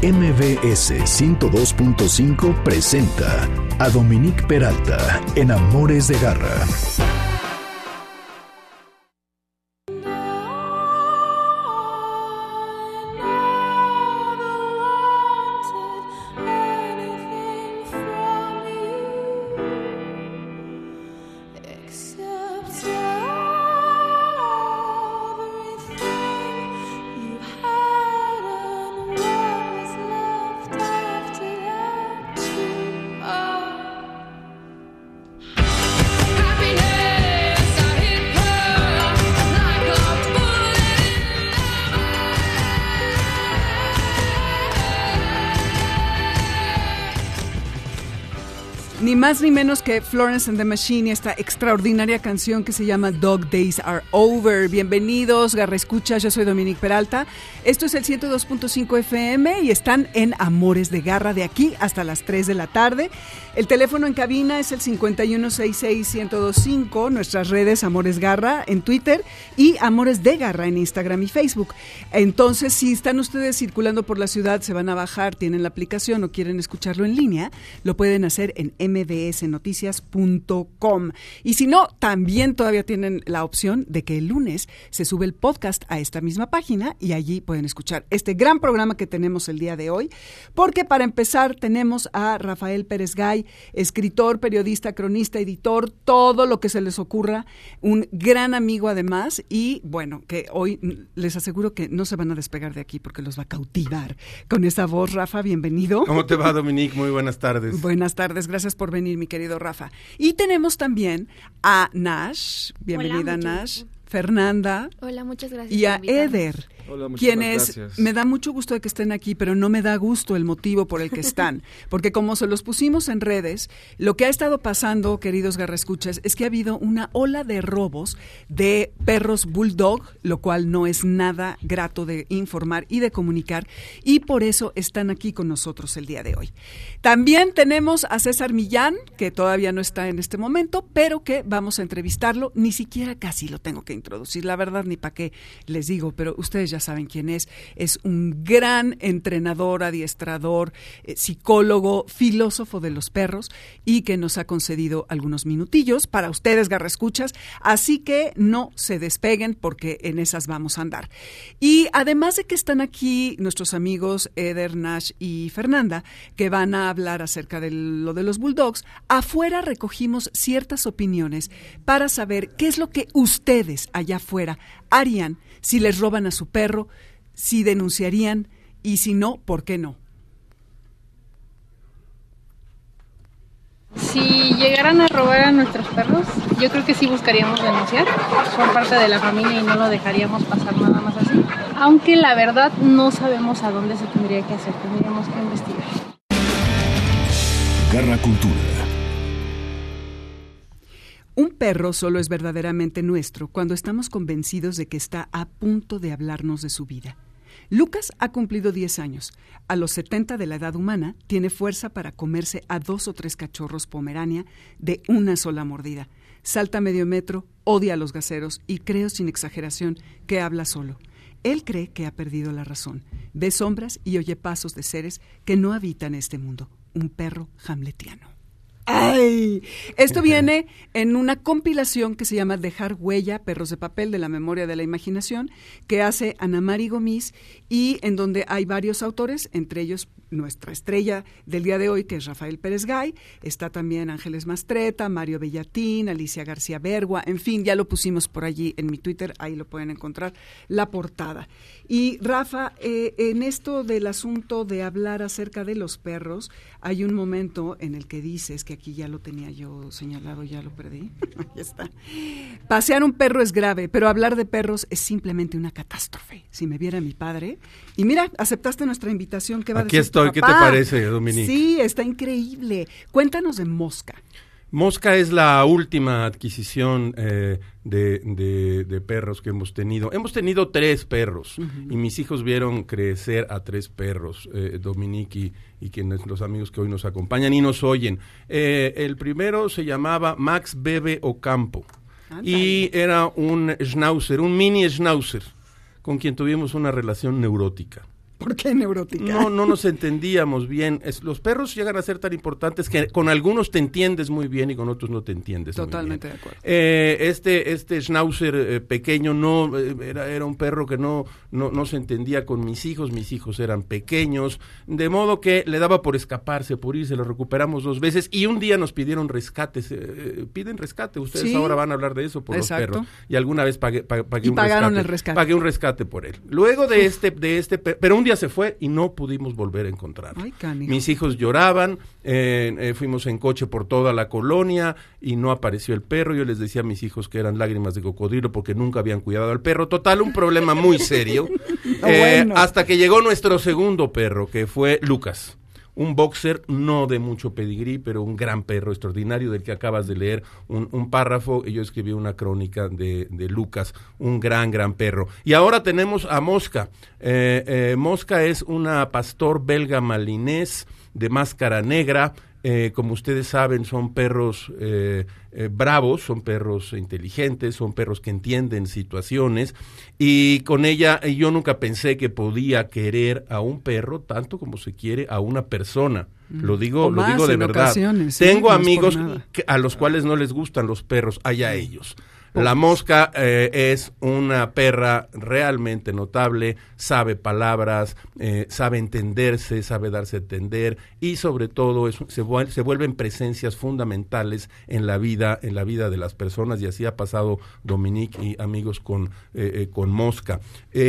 MBS 102.5 presenta a Dominique Peralta en Amores de Garra. Ni más ni menos que Florence and the Machine y esta extraordinaria canción que se llama Dog Days Are Over. Bienvenidos, Garra Escuchas, yo soy Dominique Peralta. Esto es el 102.5 FM y están en Amores de Garra de aquí hasta las 3 de la tarde. El teléfono en cabina es el 5166-1025, nuestras redes Amores Garra en Twitter y Amores de Garra en Instagram y Facebook. Entonces, si están ustedes circulando por la ciudad, se van a bajar, tienen la aplicación o quieren escucharlo en línea, lo pueden hacer en mbsnoticias.com. Y si no, también todavía tienen la opción de que el lunes se sube el podcast a esta misma página y allí pueden escuchar este gran programa que tenemos el día de hoy, porque para empezar tenemos a Rafael Pérez Gay, escritor, periodista, cronista, editor, todo lo que se les ocurra, un gran amigo además, y bueno, que hoy les aseguro que no se van a despegar de aquí porque los va a cautivar con esa voz. Rafa, bienvenido. ¿Cómo te va, Dominique? Muy buenas tardes. Buenas tardes, gracias por venir, mi querido Rafa. Y tenemos también a Nash, bienvenida. Hola, Nash, Fernanda. Hola, muchas gracias. Y a Eder. Hola, quienes gracias. Me da mucho gusto de que estén aquí, pero no me da gusto el motivo por el que están, porque como se los pusimos en redes, lo que ha estado pasando, queridos garraescuchas, es que ha habido una ola de robos de perros bulldog, lo cual no es nada grato de informar y de comunicar, y por eso están aquí con nosotros el día de hoy. También tenemos a César Millán, que todavía no está en este momento, pero que vamos a entrevistarlo, ni siquiera casi lo tengo que introducir, la verdad ni para qué les digo, pero ustedes ya saben quién es un gran entrenador, adiestrador, psicólogo, filósofo de los perros y que nos ha concedido algunos minutillos para ustedes, garraescuchas, así que no se despeguen porque en esas vamos a andar. Y además de que están aquí nuestros amigos Eder, Nash y Fernanda, que van a hablar acerca de lo de los bulldogs, afuera recogimos ciertas opiniones para saber qué es lo que ustedes allá afuera harían si les roban a su perro, si denunciarían y si no, ¿por qué no? Si llegaran a robar a nuestros perros, yo creo que sí buscaríamos denunciar. Son parte de la familia y no lo dejaríamos pasar nada más así. Aunque la verdad no sabemos a dónde se tendría que hacer, tendríamos que investigar. Garra Cultura. Un perro solo es verdaderamente nuestro cuando estamos convencidos de que está a punto de hablarnos de su vida. Lucas ha cumplido 10 años. A los 70 de la edad humana, tiene fuerza para comerse a 2 o 3 cachorros pomerania de una sola mordida. Salta medio metro, odia a los gaseros y creo sin exageración que habla solo. Él cree que ha perdido la razón. Ve sombras y oye pasos de seres que no habitan este mundo. Un perro hamletiano. ¡Ay! Esto viene en una compilación que se llama Dejar Huella, Perros de Papel, de la Memoria de la Imaginación, que hace Ana Mari Gomis y en donde hay varios autores, entre ellos nuestra estrella del día de hoy, que es Rafael Pérez Gay. Está también Ángeles Mastreta, Mario Bellatín, Alicia García Bergua, en fin, ya lo pusimos por allí en mi Twitter, ahí lo pueden encontrar, la portada. Y Rafa, en esto del asunto de hablar acerca de los perros, hay un momento en el que dices, que aquí ya lo tenía yo señalado, ya lo perdí, ahí está. Pasear un perro es grave, pero hablar de perros es simplemente una catástrofe. Si me viera mi padre, y mira, aceptaste nuestra invitación, ¿qué va a decir? Aquí estoy, ¿qué te parece, Dominique? Sí, está increíble. Cuéntanos de Mosca. Mosca es la última adquisición de perros que hemos tenido. Hemos tenido 3 perros, uh-huh, y mis hijos vieron crecer a 3 perros, Dominique y quienes los amigos que hoy nos acompañan y nos oyen. El primero se llamaba Max Bebe Ocampo. Andale. Y era un schnauzer, un mini schnauzer, con quien tuvimos una relación neurótica. ¿Por qué neurótica? No nos entendíamos bien. Los perros llegan a ser tan importantes que con algunos te entiendes muy bien y con otros no te entiendes Totalmente muy bien. de acuerdo. Este Schnauzer pequeño era un perro que no se entendía con mis hijos eran pequeños, de modo que le daba por escaparse, por irse, lo recuperamos 2 veces y un día nos pidieron rescate. Piden rescate, ustedes ahora van a hablar de eso por Exacto. los perros. Y alguna vez pagué pagaron el rescate. Pagué un rescate por él. Luego de pero un día se fue y no pudimos volver a encontrarlo. Ay, canijo. Mis hijos lloraban, fuimos en coche por toda la colonia y no apareció el perro. Yo les decía a mis hijos que eran lágrimas de cocodrilo porque nunca habían cuidado al perro. Total, un problema muy serio. Bueno. Hasta que llegó nuestro segundo perro, que fue Lucas. Un boxer no de mucho pedigrí, pero un gran perro extraordinario del que acabas de leer un párrafo. Y yo escribí una crónica de Lucas, un gran perro. Y ahora tenemos a Mosca. Mosca es una pastor belga malinés de máscara negra. Como ustedes saben, son perros bravos, son perros inteligentes, son perros que entienden situaciones, y con ella yo nunca pensé que podía querer a un perro tanto como se quiere a una persona. Lo digo de verdad. Tengo amigos a los cuales no les gustan los perros, allá ellos. La Mosca es una perra realmente notable, sabe palabras, sabe entenderse, sabe darse a entender y sobre todo se vuelven presencias fundamentales en la vida de las personas, y así ha pasado Dominique y amigos con Mosca.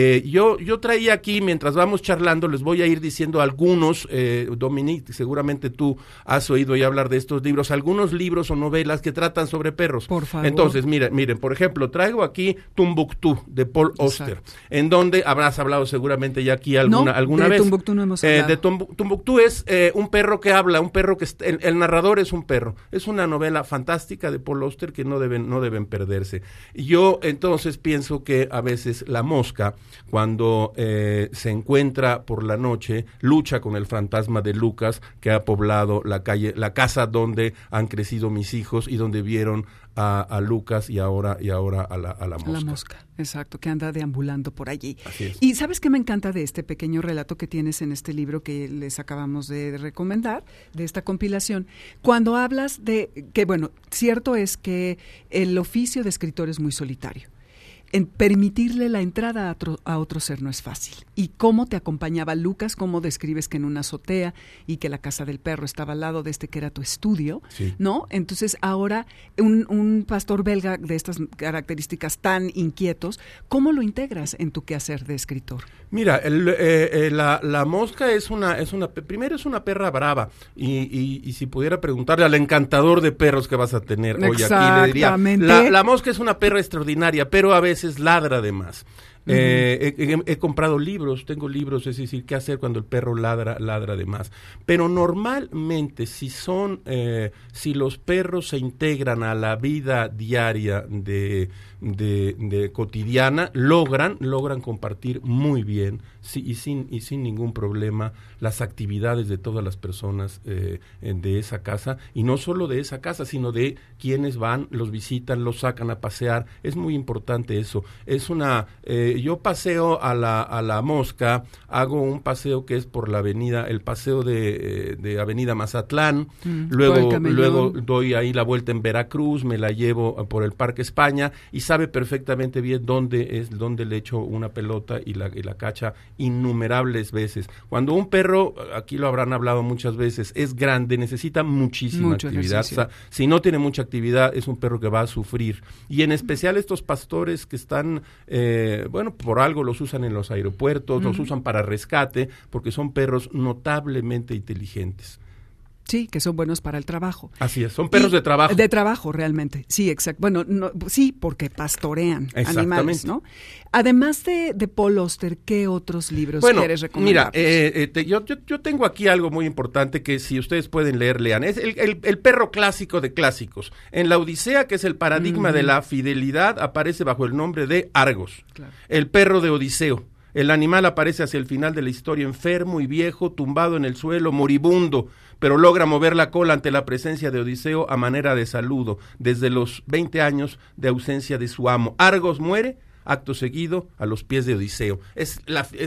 Yo traía aquí, mientras vamos charlando, les voy a ir diciendo algunos, Dominique, seguramente tú has oído ya hablar de estos libros, algunos libros o novelas que tratan sobre perros. Por favor. Entonces, miren, por ejemplo, traigo aquí Tombuctú, de Paul Auster, en donde habrás hablado seguramente ya aquí alguna vez. Tombuctú no hemos hablado. De Tombuctú es un perro que habla, un perro que el narrador es un perro. Es una novela fantástica de Paul Auster que no deben perderse. Yo entonces pienso que a veces la Mosca, cuando se encuentra por la noche, lucha con el fantasma de Lucas, que ha poblado la casa donde han crecido mis hijos y donde vieron a Lucas y ahora a la Mosca. A la Mosca, exacto, que anda deambulando por allí. Así es. Y ¿sabes qué me encanta de este pequeño relato que tienes en este libro que les acabamos de recomendar, de esta compilación? Cuando hablas de que, bueno, cierto es que el oficio de escritor es muy solitario. En permitirle la entrada a otro ser no es fácil. ¿Y cómo te acompañaba Lucas? ¿Cómo describes que en una azotea y que la casa del perro estaba al lado de que era tu estudio? Sí. ¿No? Entonces ahora un pastor belga de estas características tan inquietos, ¿cómo lo integras en tu quehacer de escritor? Mira, la Mosca primero es una perra brava y si pudiera preguntarle al encantador de perros que vas a tener hoy aquí, le diría, la Mosca es una perra extraordinaria, pero a veces si de más. He comprado libros, tengo libros, es decir, qué hacer cuando el perro ladra de más. Pero normalmente si los perros se integran a la vida diaria de cotidiana, logran compartir muy bien y sin ningún problema las actividades de todas las personas de esa casa, y no solo de esa casa, sino de quienes van, los visitan, los sacan a pasear. Es muy importante eso. Yo paseo a la Mosca, hago un paseo que es por la avenida, el paseo de Avenida Mazatlán, luego doy ahí la vuelta en Veracruz, me la llevo por el Parque España y sabe perfectamente bien dónde le echo una pelota y la cacha innumerables veces. Cuando un perro, aquí lo habrán hablado muchas veces, es grande, necesita muchísima actividad. O sea, si no tiene mucha actividad, es un perro que va a sufrir. Y en especial estos pastores que están, por algo los usan en los aeropuertos, los usan para rescate, porque son perros notablemente inteligentes. Sí, que son buenos para el trabajo. Así es, son perros de trabajo. De trabajo, realmente. Sí, exacto. Bueno, sí, porque pastorean animales, ¿no? Además de Paul Auster, ¿qué otros libros quieres recomendar? Mira, yo tengo aquí algo muy importante que si ustedes pueden lean. Es el perro clásico de clásicos. En la Odisea, que es el paradigma de la fidelidad, aparece bajo el nombre de Argos. Claro. El perro de Odiseo. El animal aparece hacia el final de la historia enfermo y viejo, tumbado en el suelo, moribundo, pero logra mover la cola ante la presencia de Odiseo a manera de saludo, desde los 20 años de ausencia de su amo. Argos muere acto seguido a los pies de Odiseo. Es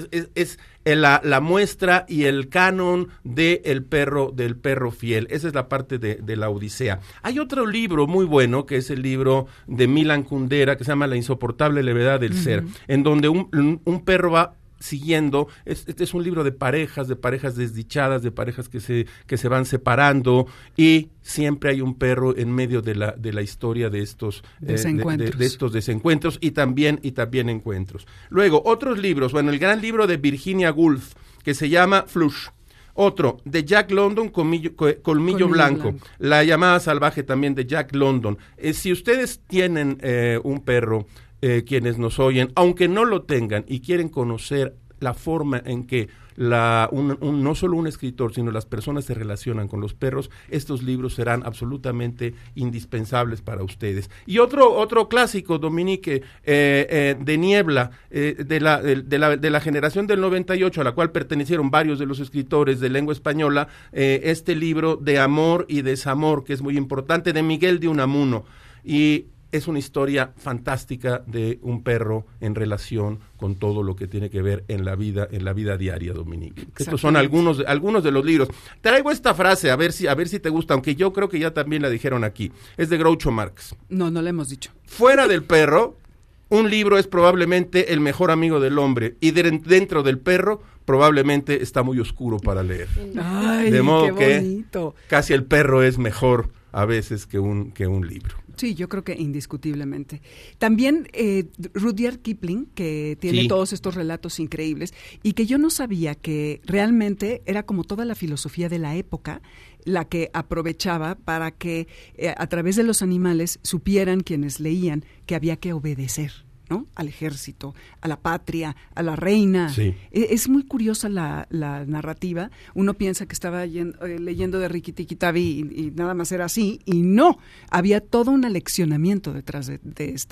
la muestra y el canon del perro fiel. Esa es la parte de la Odisea. Hay otro libro muy bueno, que es el libro de Milan Kundera, que se llama La insoportable levedad del ser, en donde un perro va siguiendo. Este es un libro de parejas desdichadas, de parejas que se van separando, y siempre hay un perro en medio de la historia de estos desencuentros, de estos desencuentros y también encuentros. Luego, otros libros. Bueno, el gran libro de Virginia Woolf, que se llama Flush. Otro, de Jack London, Colmillo Blanco. La llamada salvaje, también de Jack London. Si ustedes tienen un perro, quienes nos oyen, aunque no lo tengan y quieren conocer la forma en que no solo un escritor, sino las personas se relacionan con los perros, estos libros serán absolutamente indispensables para ustedes. Y otro clásico, Dominique, de Niebla, de la generación del 98, a la cual pertenecieron varios de los escritores de lengua española, este libro de amor y desamor, que es muy importante, de Miguel de Unamuno, y es una historia fantástica de un perro en relación con todo lo que tiene que ver en la vida diaria, Dominique. Estos son algunos de los libros. Traigo esta frase, a ver si te gusta, aunque yo creo que ya también la dijeron aquí. Es de Groucho Marx. No la hemos dicho. Fuera del perro, un libro es probablemente el mejor amigo del hombre, y dentro del perro probablemente está muy oscuro para leer. Ay, de modo qué bonito. Que casi el perro es mejor a veces que un libro. Sí, yo creo que indiscutiblemente. También Rudyard Kipling, que tiene todos estos relatos increíbles, y que yo no sabía que realmente era como toda la filosofía de la época, la que aprovechaba para que a través de los animales supieran quienes leían que había que obedecer, ¿no? Al ejército, a la patria, a la reina. Sí. Es muy curiosa la narrativa. Uno piensa que estaba leyendo de Rikki-Tikki-Tavi y nada más era así, y no. Había todo un aleccionamiento detrás de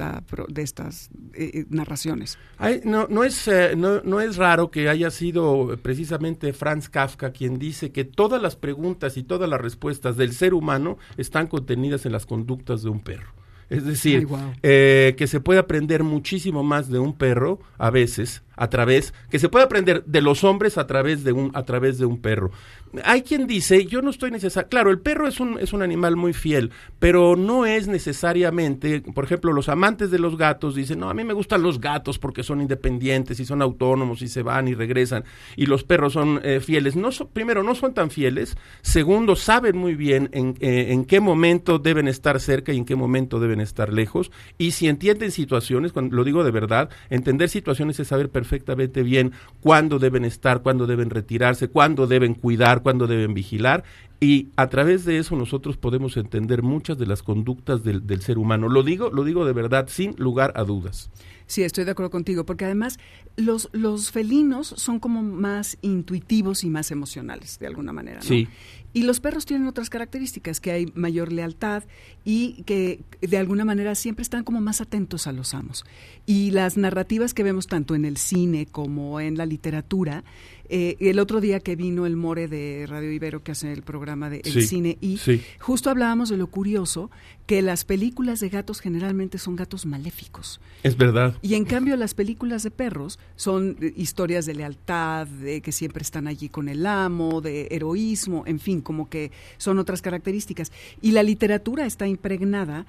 estas narraciones. No es raro que haya sido precisamente Franz Kafka quien dice que todas las preguntas y todas las respuestas del ser humano están contenidas en las conductas de un perro. Es decir, que se puede aprender muchísimo más de un perro a veces, que se puede aprender de los hombres a través de un perro. Hay quien dice, yo no estoy claro, el perro es un animal muy fiel, pero no es necesariamente, por ejemplo, los amantes de los gatos dicen, no, a mí me gustan los gatos porque son independientes y son autónomos y se van y regresan, y los perros son fieles. Primero, no son tan fieles. Segundo, saben muy bien en qué momento deben estar cerca y en qué momento deben estar lejos, y si entienden situaciones, cuando lo digo de verdad, entender situaciones es saber perfectamente bien cuándo deben estar, cuándo deben retirarse, cuándo deben cuidar, cuándo deben vigilar, y a través de eso nosotros podemos entender muchas de las conductas del ser humano. Lo digo de verdad, sin lugar a dudas. Sí, estoy de acuerdo contigo, porque además los felinos son como más intuitivos y más emocionales, de alguna manera, ¿no? Sí. Y los perros tienen otras características, que hay mayor lealtad y que de alguna manera siempre están como más atentos a los amos. Y las narrativas que vemos tanto en el cine como en la literatura, el otro día que vino el More de Radio Ibero, que hace el programa de El Cine, y justo hablábamos de lo curioso, que las películas de gatos generalmente son gatos maléficos. Es verdad. Y en cambio las películas de perros son historias de lealtad, de que siempre están allí con el amo, de heroísmo, en fin, como que son otras características. Y la literatura está impregnada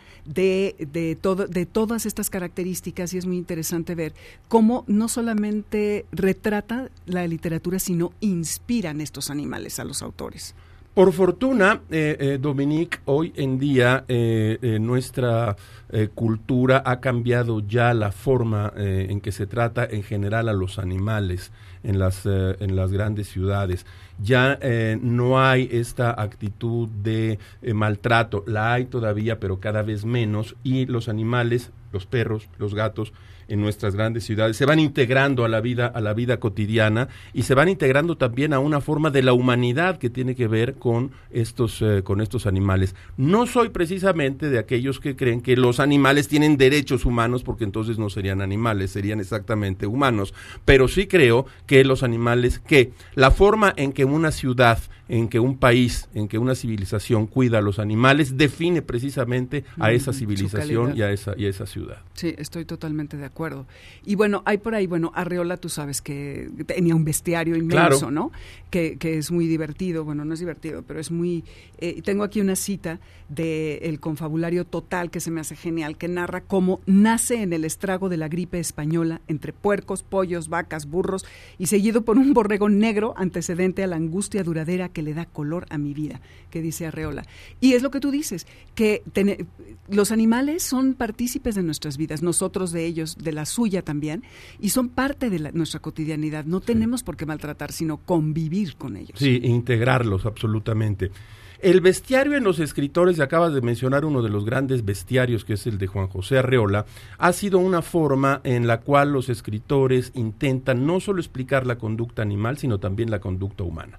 de todas estas características, y es muy interesante ver cómo no solamente retrata la literatura, sino inspiran estos animales a los autores. Por fortuna, Dominique, hoy en día nuestra cultura ha cambiado ya la forma en que se trata en general a los animales en las grandes ciudades. Ya no hay esta actitud de maltrato, la hay todavía, pero cada vez menos, y los animales, los perros, los gatos, en nuestras grandes ciudades se van integrando a la vida cotidiana, y se van integrando también a una forma de la humanidad que tiene que ver con estos animales. No soy precisamente de aquellos que creen que los animales tienen derechos humanos, porque entonces no serían animales, serían exactamente humanos, pero sí creo que los animales, que la forma en que una ciudad en que un país, en que una civilización cuida a los animales, define precisamente a esa civilización y a esa ciudad. Sí, estoy totalmente de acuerdo. Y bueno, hay por ahí, Arreola, tú sabes que tenía un bestiario inmenso, claro, ¿no? Que es muy divertido, bueno, no es divertido, pero es muy... tengo aquí una cita del Confabulario Total que se me hace genial, que narra cómo nace en el estrago de la gripe española entre puercos, pollos, vacas, burros, y seguido por un borrego negro antecedente a la angustia duradera que le da color a mi vida, que dice Arreola. Y es lo que tú dices, que los animales son partícipes de nuestras vidas, nosotros de ellos, de la suya también, y son parte de nuestra cotidianidad. No tenemos por qué maltratar, sino convivir con ellos. Sí, integrarlos absolutamente. El bestiario en los escritores, y acabas de mencionar uno de los grandes bestiarios, que es el de Juan José Arreola, ha sido una forma en la cual los escritores intentan no solo explicar la conducta animal, sino también la conducta humana.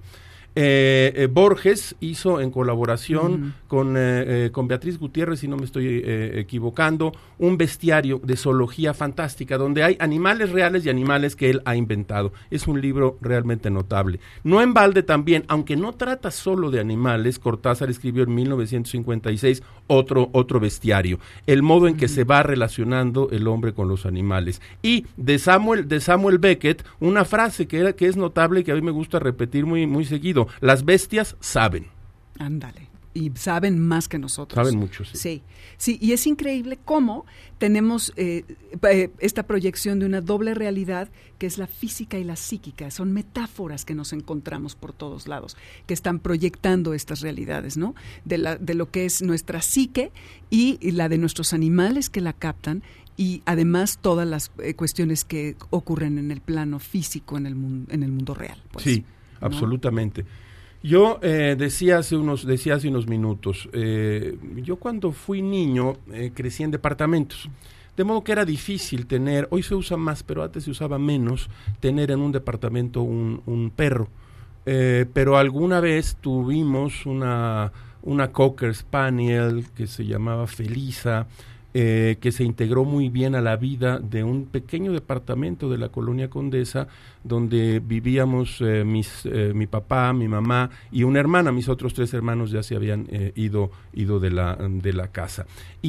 Borges hizo en colaboración con Beatriz Gutiérrez, si no me estoy equivocando, un bestiario de zoología fantástica donde hay animales reales y animales que él ha inventado. Es un libro realmente notable. No en balde también, aunque no trata solo de animales, Cortázar escribió en 1956 otro bestiario, el modo en que se va relacionando el hombre con los animales. Y de Samuel Beckett, una frase que es notable y que a mí me gusta repetir muy seguido: las bestias saben. Ándale. Y saben más que nosotros. Saben mucho, sí. Sí, sí, y es increíble cómo tenemos esta proyección de una doble realidad que es la física y la psíquica. Son metáforas que nos encontramos por todos lados, que están proyectando estas realidades, ¿no? De lo que es nuestra psique y la de nuestros animales que la captan, y además todas las cuestiones que ocurren en el plano físico, en el mundo real. Pues, sí, ¿no? Absolutamente. Yo decía hace unos minutos, yo cuando fui niño crecí en departamentos, de modo que era difícil tener, hoy se usa más, pero antes se usaba menos, tener en un departamento un perro, pero alguna vez tuvimos una Cocker Spaniel que se llamaba Felisa, que se integró muy bien a la vida de un pequeño departamento de la Colonia Condesa, donde vivíamos mi papá, mi mamá y una hermana. Mis otros 3 hermanos ya se habían ido de la casa.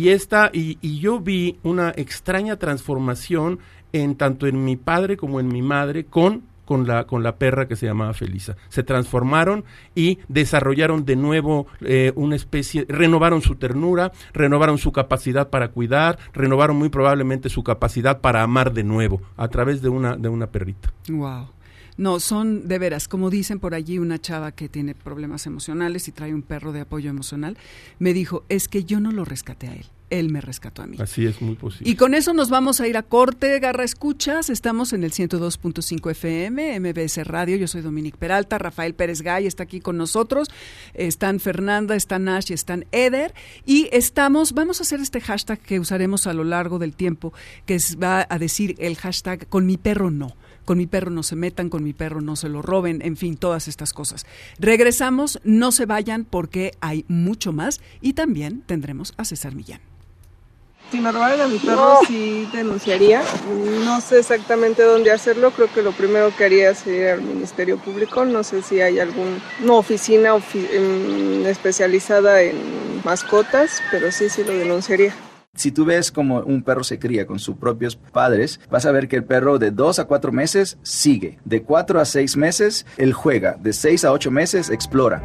Y yo vi una extraña transformación tanto en mi padre como en mi madre con la perra que se llamaba Felisa. Se transformaron y desarrollaron de nuevo una especie, renovaron su ternura, renovaron su capacidad para cuidar, renovaron muy probablemente su capacidad para amar de nuevo a través de una perrita. Wow. No, son de veras, como dicen por allí, una chava que tiene problemas emocionales y trae un perro de apoyo emocional, me dijo, es que yo no lo rescaté a él. Él me rescató a mí. Así es, muy posible. Y con eso nos vamos a ir a corte, Garra Escuchas. Estamos en el 102.5 FM, MBS Radio. Yo soy Dominique Peralta, Rafael Pérez Gay está aquí con nosotros. Están Fernanda, están Ash y están Eder. Y vamos a hacer este hashtag que usaremos a lo largo del tiempo, que va a decir el hashtag con mi perro no. Con mi perro no se metan, con mi perro no se lo roben, en fin, todas estas cosas. Regresamos, no se vayan porque hay mucho más y también tendremos a César Millán. Si me robaran a mi perro, sí denunciaría. No sé exactamente dónde hacerlo. Creo que lo primero que haría sería el Ministerio Público. No sé si hay alguna oficina especializada en mascotas, pero sí lo denunciaría. Si tú ves cómo un perro se cría con sus propios padres, vas a ver que el perro de 2 a 4 meses sigue. De 4 a 6 meses, él juega. De 6 a 8 meses, explora.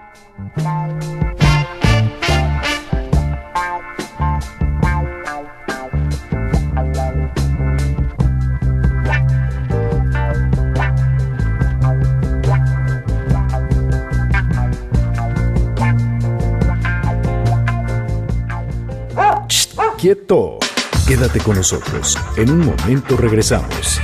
¡Quieto! Quédate con nosotros. En un momento regresamos.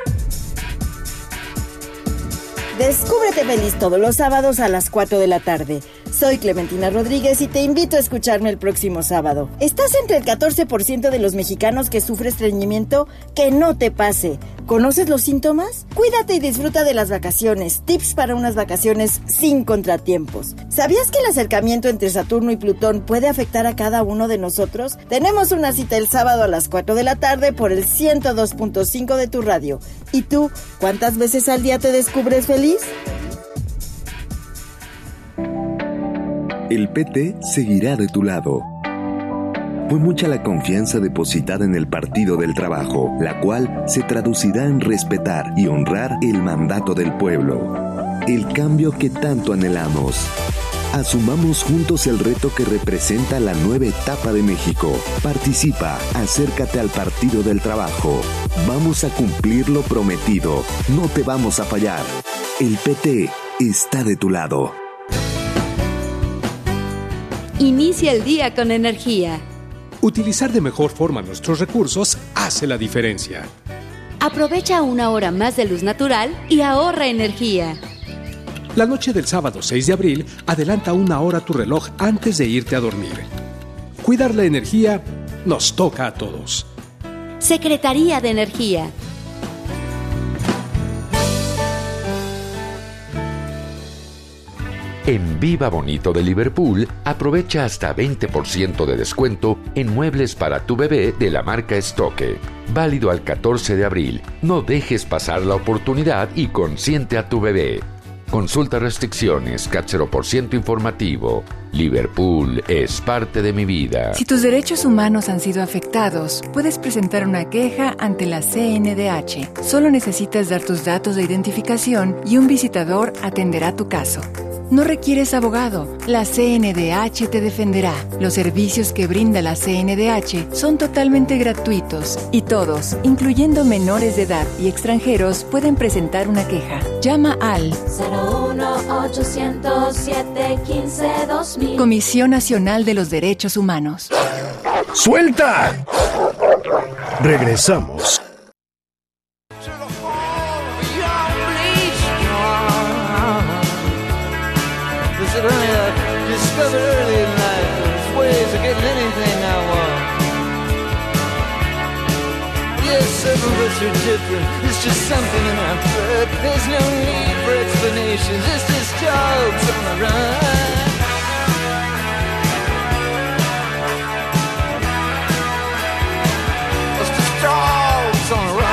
Descúbrete feliz todos los sábados a las 4 de la tarde. Soy Clementina Rodríguez y te invito a escucharme el próximo sábado. ¿Estás entre el 14% de los mexicanos que sufre estreñimiento? ¡Que no te pase! ¿Conoces los síntomas? Cuídate y disfruta de las vacaciones. Tips para unas vacaciones sin contratiempos. ¿Sabías que el acercamiento entre Saturno y Plutón puede afectar a cada uno de nosotros? Tenemos una cita el sábado a las 4 de la tarde por el 102.5 de tu radio. ¿Y tú, cuántas veces al día te descubres feliz? el PT seguirá de tu lado. Fue mucha la confianza depositada en el Partido del Trabajo, la cual se traducirá en respetar y honrar el mandato del pueblo. El cambio que tanto anhelamos. Asumamos juntos el reto que representa la nueva etapa de México. Participa, acércate al Partido del Trabajo. Vamos a cumplir lo prometido. No te vamos a fallar. El PT está de tu lado. Inicia el día con energía. Utilizar de mejor forma nuestros recursos hace la diferencia. Aprovecha 1 hora más de luz natural y ahorra energía. La noche del sábado 6 de abril, adelanta 1 hora tu reloj antes de irte a dormir. Cuidar la energía nos toca a todos. Secretaría de Energía. En Viva Bonito de Liverpool, aprovecha hasta 20% de descuento en muebles para tu bebé de la marca Stoke. Válido al 14 de abril. No dejes pasar la oportunidad y consiente a tu bebé. Consulta restricciones, CAT 0% informativo. Liverpool es parte de mi vida. Si tus derechos humanos han sido afectados, puedes presentar una queja ante la CNDH. Solo necesitas dar tus datos de identificación y un visitador atenderá tu caso. No requieres abogado. La CNDH te defenderá. Los servicios que brinda la CNDH son totalmente gratuitos y todos, incluyendo menores de edad y extranjeros, pueden presentar una queja. Llama al 01800-715-2000. Comisión Nacional de los Derechos Humanos. ¡Suelta! Regresamos. Discover early in life there's ways of getting anything I want. Yes, some of us are different. It's just something in our blood. There's no need for explanations. It's just jokes on the run. It's just jokes on the run.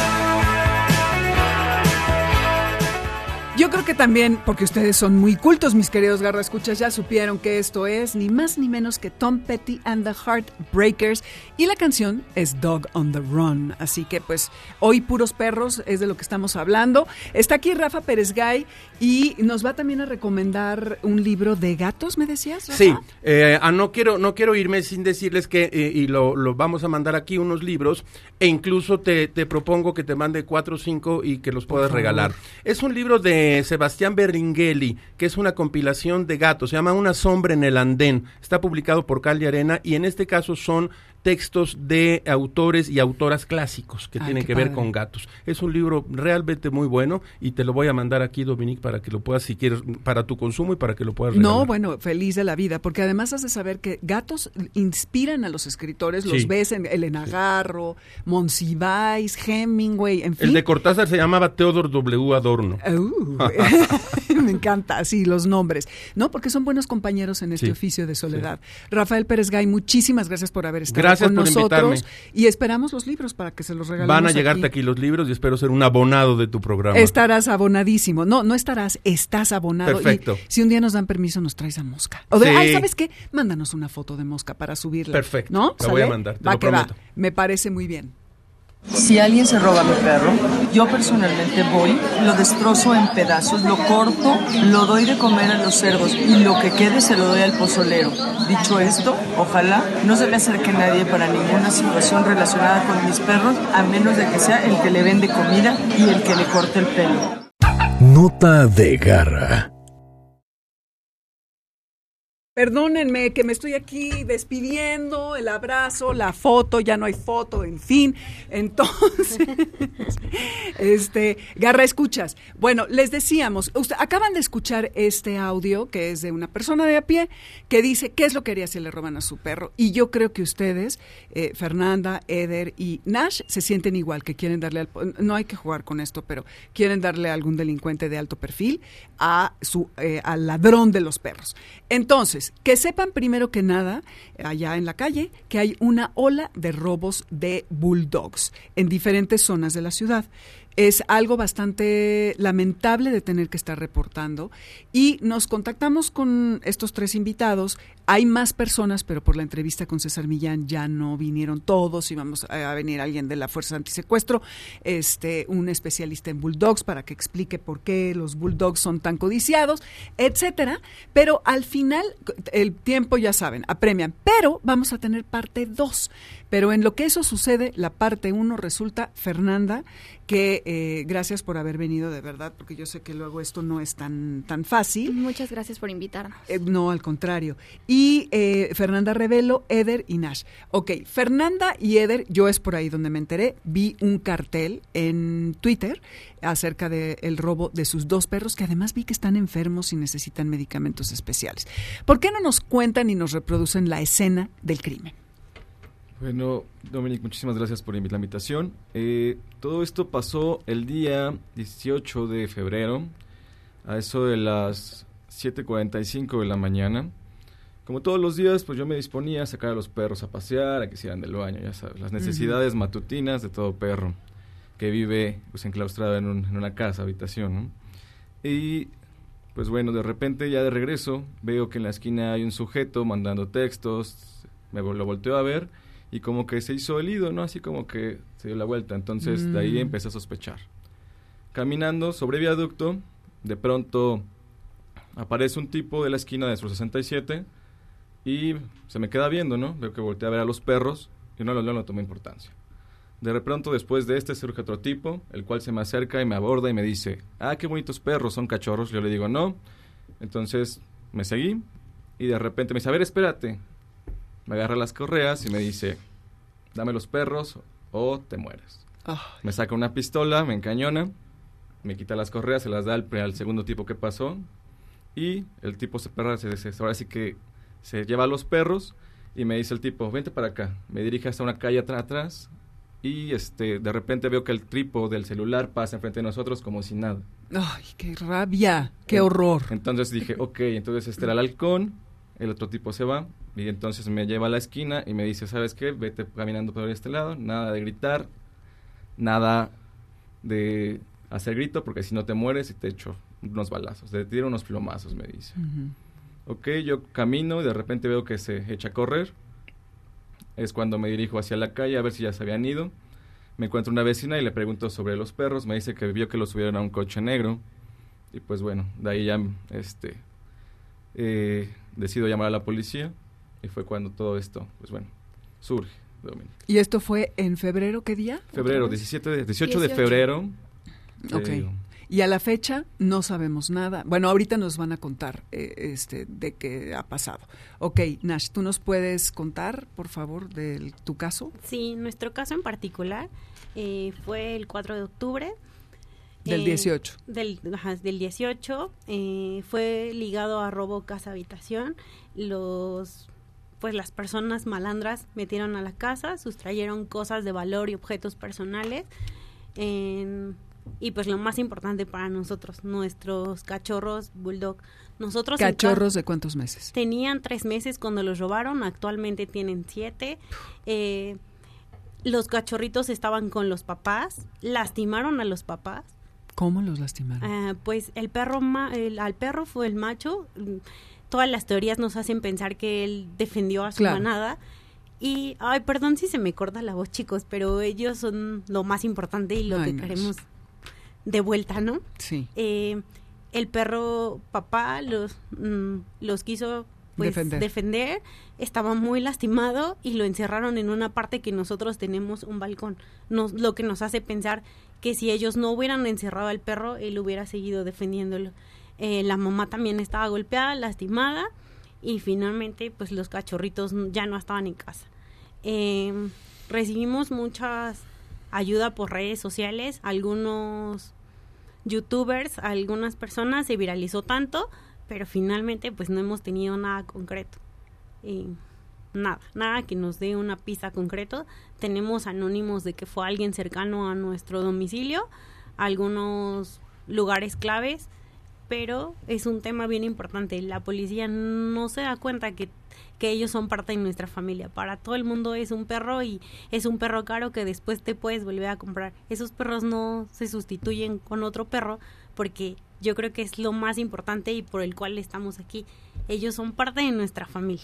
Yo creo que también, porque ustedes son muy cultos, mis queridos Garra Escuchas, ya supieron que esto es ni más ni menos que Tom Petty and the Heartbreakers, y la canción es Dog on the Run. Así que pues hoy puros perros es de lo que estamos hablando. Está aquí Rafa Pérez Gay y nos va también a recomendar un libro de gatos, ¿me decías, Rafa? Sí, no quiero irme sin decirles que, y lo vamos a mandar aquí unos libros, e incluso te propongo que te mande 4 o 5 y que los puedas regalar. Es un libro de Sebastián Berringhelli, que es una compilación de gatos, se llama Una sombra en el andén, está publicado por Cal y Arena, y en este caso son textos de autores y autoras clásicos que tienen que ver con gatos. Es un libro realmente muy bueno y te lo voy a mandar aquí, Dominique, para que lo puedas, si quieres, para tu consumo y para que lo puedas regalar. No, bueno, feliz de la vida, porque además has de saber que gatos inspiran a los escritores, los ves en Elena Garro, Monsiváis, Hemingway, en fin. El de Cortázar se llamaba Theodor W. Adorno. Me encanta, sí, los nombres. No, porque son buenos compañeros en este oficio de soledad. Sí. Rafael Pérez Gay, muchísimas gracias por haber estado con nosotros. Invitarme. Y esperamos los libros para que se los regalemos. Van a llegarte aquí los libros y espero ser un abonado de tu programa. Estarás abonadísimo. No estarás, estás abonado. Perfecto. Y si un día nos dan permiso, nos traes a Mosca. O de, ¿sabes qué? Mándanos una foto de Mosca para subirla. Perfecto. ¿No? La voy a mandar, te lo prometo. Me parece muy bien. Si alguien se roba a mi perro, yo personalmente voy, lo destrozo en pedazos, lo corto, lo doy de comer a los cerdos y lo que quede se lo doy al pozolero. Dicho esto, ojalá no se le acerque nadie para ninguna situación relacionada con mis perros, a menos de que sea el que le vende comida y el que le corte el pelo. Nota de Garra. Perdónenme que me estoy aquí despidiendo, el abrazo, la foto, ya no hay foto, en fin. Entonces, Garra Escuchas. Bueno, les decíamos, acaban de escuchar este audio que es de una persona de a pie que dice qué es lo que haría si le roban a su perro. Y yo creo que ustedes, Fernanda, Eder y Nash, se sienten igual, que quieren darle, no hay que jugar con esto, pero quieren darle a algún delincuente de alto perfil al ladrón de los perros. Entonces, que sepan primero que nada, allá en la calle, que hay una ola de robos de bulldogs en diferentes zonas de la ciudad. Es algo bastante lamentable de tener que estar reportando y nos contactamos con estos 3 invitados. Hay más personas, pero por la entrevista con César Millán ya no vinieron todos. Íbamos a venir alguien de la Fuerza Antisecuestro, un especialista en bulldogs para que explique por qué los bulldogs son tan codiciados, etcétera. Pero al final, el tiempo ya saben, apremian. Pero vamos a tener parte 2. Pero en lo que eso sucede, la parte 1 resulta, Fernanda, que gracias por haber venido, de verdad, porque yo sé que luego esto no es tan fácil. Muchas gracias por invitarnos. No, al contrario. Y Fernanda Revelo, Eder y Nash. Ok, Fernanda y Eder, yo es por ahí donde me enteré, vi un cartel en Twitter acerca del robo de sus 2 perros, que además vi que están enfermos y necesitan medicamentos especiales. ¿Por qué no nos cuentan y nos reproducen la escena del crimen? Bueno, Dominic, muchísimas gracias por la invitación. Todo esto pasó el día 18 de febrero, a eso de las 7:45 de la mañana. Como todos los días, pues yo me disponía a sacar a los perros a pasear, a que hicieran del baño, ya sabes, las necesidades matutinas de todo perro que vive pues enclaustrado en una casa, habitación, ¿no? Y pues bueno, de repente ya de regreso veo que en la esquina hay un sujeto mandando textos, lo volteo a ver y como que se hizo el ido, ¿no? Así como que se dio la vuelta. Entonces, de ahí empecé a sospechar. Caminando sobre viaducto, de pronto aparece un tipo de la esquina de Sur 67 y se me queda viendo, ¿no? Veo que voltea a ver a los perros y no lo tomé importancia. De pronto, después de surge otro tipo, el cual se me acerca y me aborda y me dice, qué bonitos perros, son cachorros. Yo le digo, no. Entonces, me seguí y de repente me dice, a ver, espérate. Me agarra las correas y me dice, dame los perros o te mueres. Me saca una pistola, me encañona, me quita las correas, se las da al segundo tipo que pasó y el tipo ahora sí que se lleva a los perros y me dice el tipo, vente para acá. Me dirige hasta una calle atrás y de repente veo que el trípode del celular pasa enfrente de nosotros como si nada. ¡Ay, qué rabia! ¡Qué horror! Entonces dije, entonces era el halcón, el otro tipo se va. Y entonces me lleva a la esquina y me dice, ¿sabes qué? Vete caminando por este lado, nada de gritar, nada de hacer grito, porque si no te mueres y te echo unos balazos, te tiro unos plomazos, me dice. Yo camino y de repente veo que se echa a correr. Es cuando me dirijo hacia la calle a ver si ya se habían ido. Me encuentro una vecina y le pregunto sobre los perros. Me dice que vio que los subieron a un coche negro. Y pues bueno, de ahí ya decido llamar a la policía. Y fue cuando todo esto, pues bueno, surge, Dominic. ¿Y esto fue en febrero? ¿Qué día? Febrero, 18 de febrero. Ok. Y a la fecha no sabemos nada. Bueno, ahorita nos van a contar de qué ha pasado. Ok, Nash, ¿tú nos puedes contar, por favor, de tu caso? Sí, nuestro caso en particular fue el 4 de octubre. Del 18. Del 18. Fue ligado a robo casa-habitación. Las personas malandras metieron a la casa, sustrayeron cosas de valor y objetos personales. Y pues lo más importante para nosotros, nuestros cachorros bulldog. ¿Cachorros de cuántos meses? Tenían 3 meses cuando los robaron, actualmente tienen 7. Los cachorritos estaban con los papás, lastimaron a los papás. ¿Cómo los lastimaron? Pues al perro fue el macho. Todas las teorías nos hacen pensar que él defendió a su manada. Y, perdón si se me corta la voz, chicos, pero ellos son lo más importante y lo que queremos de vuelta, ¿no? Sí. El perro papá los quiso defender. Estaba muy lastimado y lo encerraron en una parte que nosotros tenemos un balcón. Lo que nos hace pensar que si ellos no hubieran encerrado al perro, él hubiera seguido defendiéndolo. La mamá también estaba golpeada, lastimada, y finalmente pues los cachorritos ya no estaban en casa. Recibimos muchas ayuda por redes sociales, algunos youtubers, algunas personas, se viralizó tanto, pero finalmente pues no hemos tenido nada concreto. Nada que nos dé una pista concreto. Tenemos anónimos de que fue alguien cercano a nuestro domicilio, algunos lugares claves, pero es un tema bien importante. La policía no se da cuenta que que ellos son parte de nuestra familia. Para todo el mundo es un perro y es un perro caro que después te puedes volver a comprar. Esos perros no se sustituyen con otro perro porque yo creo que es lo más importante y por el cual estamos aquí. Ellos son parte de nuestra familia.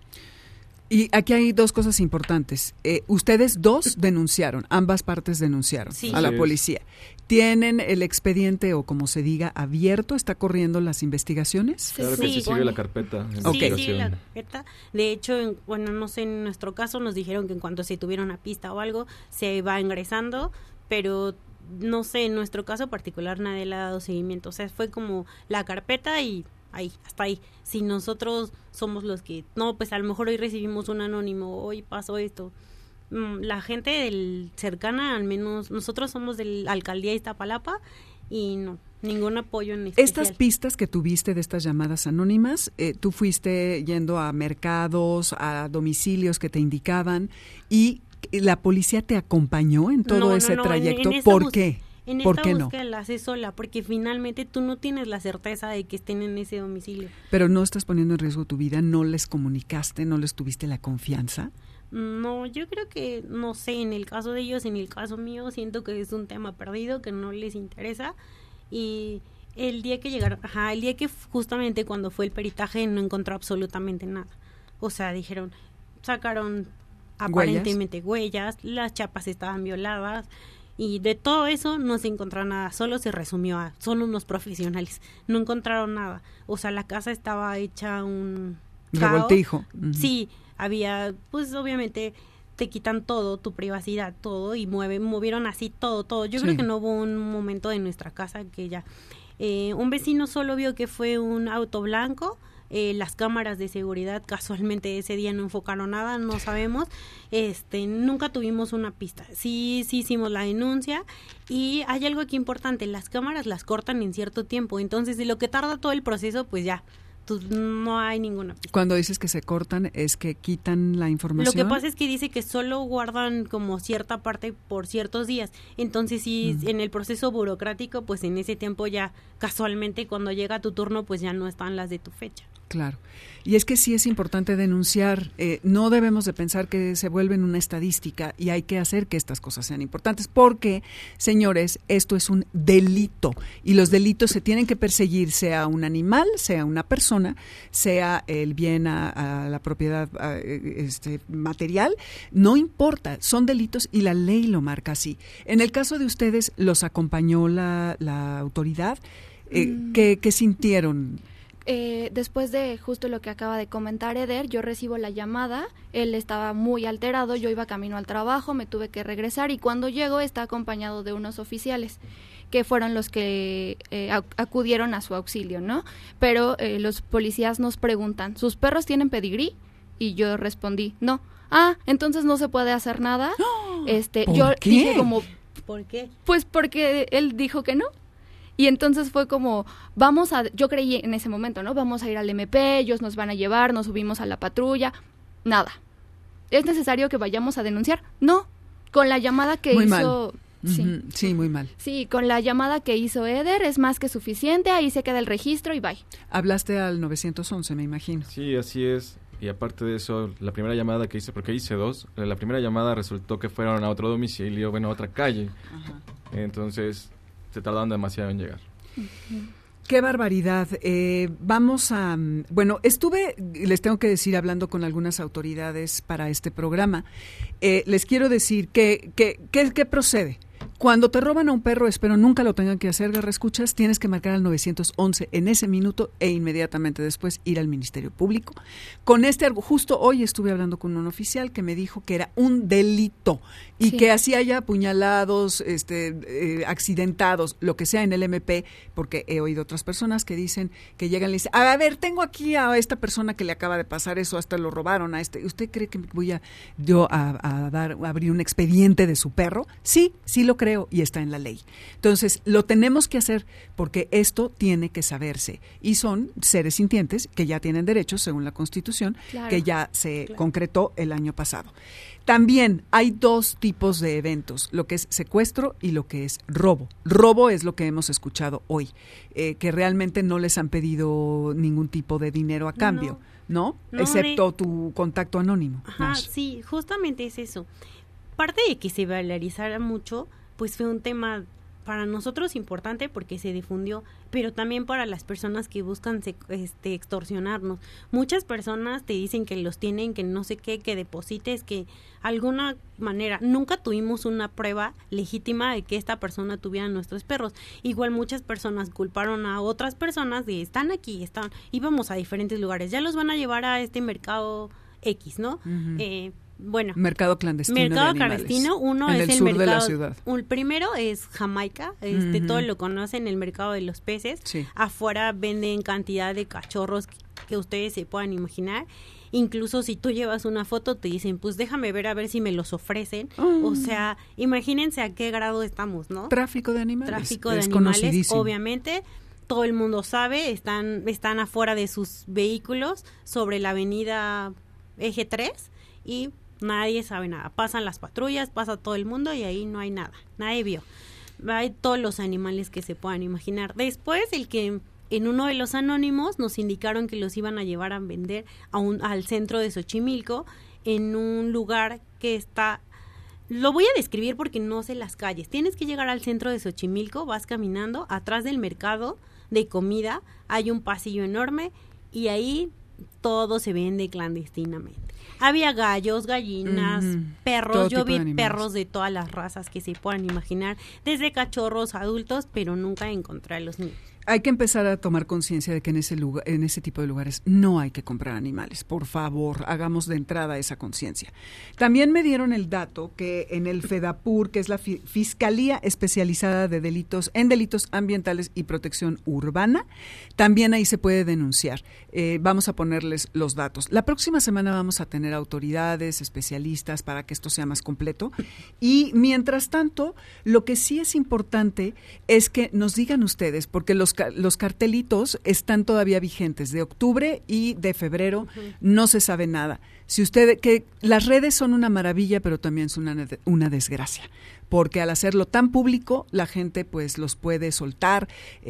Y aquí hay dos cosas importantes. Ustedes dos denunciaron, ambas partes denunciaron a la policía. ¿Tienen el expediente o como se diga abierto? ¿Está corriendo las investigaciones? Claro que sí, sigue la carpeta. Sí, sigue la carpeta. De hecho, bueno, no sé, en nuestro caso nos dijeron que en cuanto se tuviera una pista o algo, se va ingresando, pero no sé, en nuestro caso particular nadie le ha dado seguimiento. O sea, fue como la carpeta y ahí, hasta ahí. Si nosotros somos los que, no, pues a lo mejor hoy recibimos un anónimo, hoy pasó esto. La gente cercana, al menos nosotros somos de la alcaldía de Iztapalapa y no, ningún apoyo en especial. Estas pistas que tuviste de estas llamadas anónimas, tú fuiste yendo a mercados, a domicilios que te indicaban y la policía te acompañó en todo ese trayecto. ¿Por qué? En ¿Por esta qué búsqueda la haces sola, porque finalmente tú no tienes la certeza de que estén en ese domicilio. Pero no estás poniendo en riesgo tu vida, no les comunicaste, no les tuviste la confianza. No, yo creo que, no sé, en el caso de ellos, en el caso mío, siento que es un tema perdido, que no les interesa. Y el día que llegaron, el día que justamente cuando fue el peritaje no encontró absolutamente nada. O sea, sacaron aparentemente huellas, las chapas estaban violadas. Y de todo eso no se encontró nada, solo se resumió a, son unos profesionales, no encontraron nada. O sea, la casa estaba hecha un revoltijo. Sí, había, pues obviamente te quitan todo, tu privacidad, todo, y movieron así todo. Yo creo que no hubo un momento en nuestra casa que ya... un vecino solo vio que fue un auto blanco. Las cámaras de seguridad casualmente ese día no enfocaron nada, no sabemos, nunca tuvimos una pista. Sí hicimos la denuncia y hay algo aquí importante, las cámaras las cortan en cierto tiempo, entonces de lo que tarda todo el proceso, pues ya, no hay ninguna pista. Cuando dices que se cortan, ¿es que quitan la información? Lo que pasa es que dice que solo guardan como cierta parte por ciertos días, entonces sí, en el proceso burocrático, pues en ese tiempo ya casualmente cuando llega tu turno, pues ya no están las de tu fecha. Claro. Y es que sí es importante denunciar, no debemos de pensar que se vuelven una estadística y hay que hacer que estas cosas sean importantes porque, señores, esto es un delito y los delitos se tienen que perseguir, sea un animal, sea una persona, sea el bien a la propiedad material, no importa, son delitos y la ley lo marca así. En el caso de ustedes, ¿los acompañó la autoridad? ¿Qué sintieron? Después de justo lo que acaba de comentar Eder, yo recibo la llamada, él estaba muy alterado, yo iba camino al trabajo, me tuve que regresar y cuando llego está acompañado de unos oficiales que fueron los que acudieron a su auxilio, ¿no? Pero los policías nos preguntan, ¿sus perros tienen pedigrí? Y yo respondí, no. Entonces no se puede hacer nada. ¿Por qué? Dije como, ¿por qué? Pues porque él dijo que no. Y entonces fue como, yo creí en ese momento, ¿no? Vamos a ir al MP, ellos nos van a llevar, nos subimos a la patrulla, nada. ¿Es necesario que vayamos a denunciar? No, con la llamada que hizo... Sí. Sí, muy mal. Sí, con la llamada que hizo Eder es más que suficiente, ahí se queda el registro y bye. Hablaste al 911, me imagino. Sí, así es. Y aparte de eso, la primera llamada que hice, porque hice dos, la primera llamada resultó que fueron a otro domicilio, a otra calle. Ajá. Entonces... se tardaron demasiado en llegar. ¡Qué barbaridad! Les tengo que decir, hablando con algunas autoridades para este programa, les quiero decir que procede. Cuando te roban a un perro, espero nunca lo tengan que hacer, Garra Escuchas, tienes que marcar al 911 en ese minuto e inmediatamente después ir al Ministerio Público. Justo hoy estuve hablando con un oficial que me dijo que era un delito y que así haya apuñalados, accidentados, lo que sea en el MP, porque he oído otras personas que dicen, que llegan y le dicen, a ver, tengo aquí a esta persona que le acaba de pasar eso, hasta lo robaron a ¿Usted cree que voy a abrir un expediente de su perro? Sí lo creo. creo y está en la ley. Entonces, lo tenemos que hacer porque esto tiene que saberse. Y son seres sintientes que ya tienen derechos según la Constitución, claro, que ya se concretó el año pasado. También hay 2 tipos de eventos, lo que es secuestro y lo que es robo. Robo es lo que hemos escuchado hoy, que realmente no les han pedido ningún tipo de dinero a cambio, ¿no? Excepto tu contacto anónimo. Ajá, sí, justamente es eso. Parte de que se viralizara mucho, pues fue un tema para nosotros importante porque se difundió, pero también para las personas que buscan extorsionarnos. Muchas personas te dicen que los tienen, que no sé qué, que deposites, que alguna manera. Nunca tuvimos una prueba legítima de que esta persona tuviera nuestros perros. Igual muchas personas culparon a otras personas de están aquí, íbamos a diferentes lugares, ya los van a llevar a este mercado X, ¿no? Uh-huh. Bueno, mercado clandestino, uno en es el sur mercado de la ciudad. El primero es Jamaica, todos lo conocen, el mercado de los peces. Sí. Afuera venden cantidad de cachorros que ustedes se puedan imaginar. Incluso si tú llevas una foto te dicen, pues déjame ver a ver si me los ofrecen. O sea, imagínense a qué grado estamos, ¿no? Tráfico de animales. Tráfico de animales, obviamente. Todo el mundo sabe, están afuera de sus vehículos sobre la avenida Eje 3 y nadie sabe nada. Pasan las patrullas, pasa todo el mundo y ahí no hay nada. Nadie vio. Hay todos los animales que se puedan imaginar. Después, el que en uno de los anónimos nos indicaron que los iban a llevar a vender al centro de Xochimilco, en un lugar que está... Lo voy a describir porque no sé las calles. Tienes que llegar al centro de Xochimilco, vas caminando, atrás del mercado de comida hay un pasillo enorme y ahí todo se vende clandestinamente. Había gallos, gallinas, perros. Yo vi perros de todas las razas que se puedan imaginar, desde cachorros, adultos, pero nunca encontré a los niños. Hay que empezar a tomar conciencia de que en ese tipo de lugares no hay que comprar animales. Por favor, hagamos de entrada esa conciencia. También me dieron el dato que en el FEDAPUR, que es la Fiscalía Especializada de Delitos Ambientales y Protección Urbana, también ahí se puede denunciar. Vamos a ponerles los datos. La próxima semana vamos a tener autoridades, especialistas, para que esto sea más completo. Y mientras tanto, lo que sí es importante es que nos digan ustedes, porque los cartelitos están todavía vigentes de octubre y de febrero, no se sabe nada. Que las redes son una maravilla, pero también son una desgracia, porque al hacerlo tan público, la gente pues los puede soltar,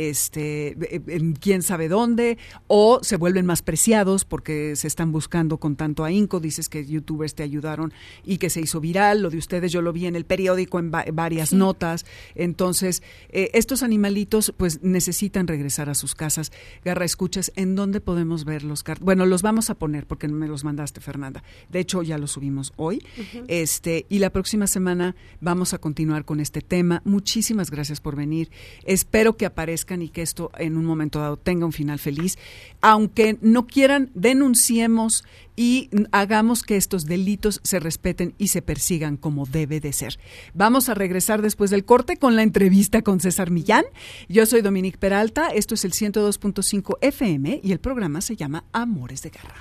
en quién sabe dónde, o se vuelven más preciados porque se están buscando con tanto ahínco. Dices que youtubers te ayudaron y que se hizo viral, lo de ustedes yo lo vi en el periódico en varias notas. Entonces, estos animalitos pues necesitan regresar a sus casas. Garra Escuchas, ¿en dónde podemos ver los Bueno, los vamos a poner porque me los mandaste, Fernanda. De hecho, ya los subimos hoy. Y la próxima semana vamos a continuar con este tema. Muchísimas gracias por venir. Espero que aparezcan y que esto en un momento dado tenga un final feliz. Aunque no quieran, denunciemos y hagamos que estos delitos se respeten y se persigan como debe de ser. Vamos a regresar después del corte con la entrevista con César Millán. Yo soy Dominique Peralta, esto es el 102.5 FM y el programa se llama Amores de Garra.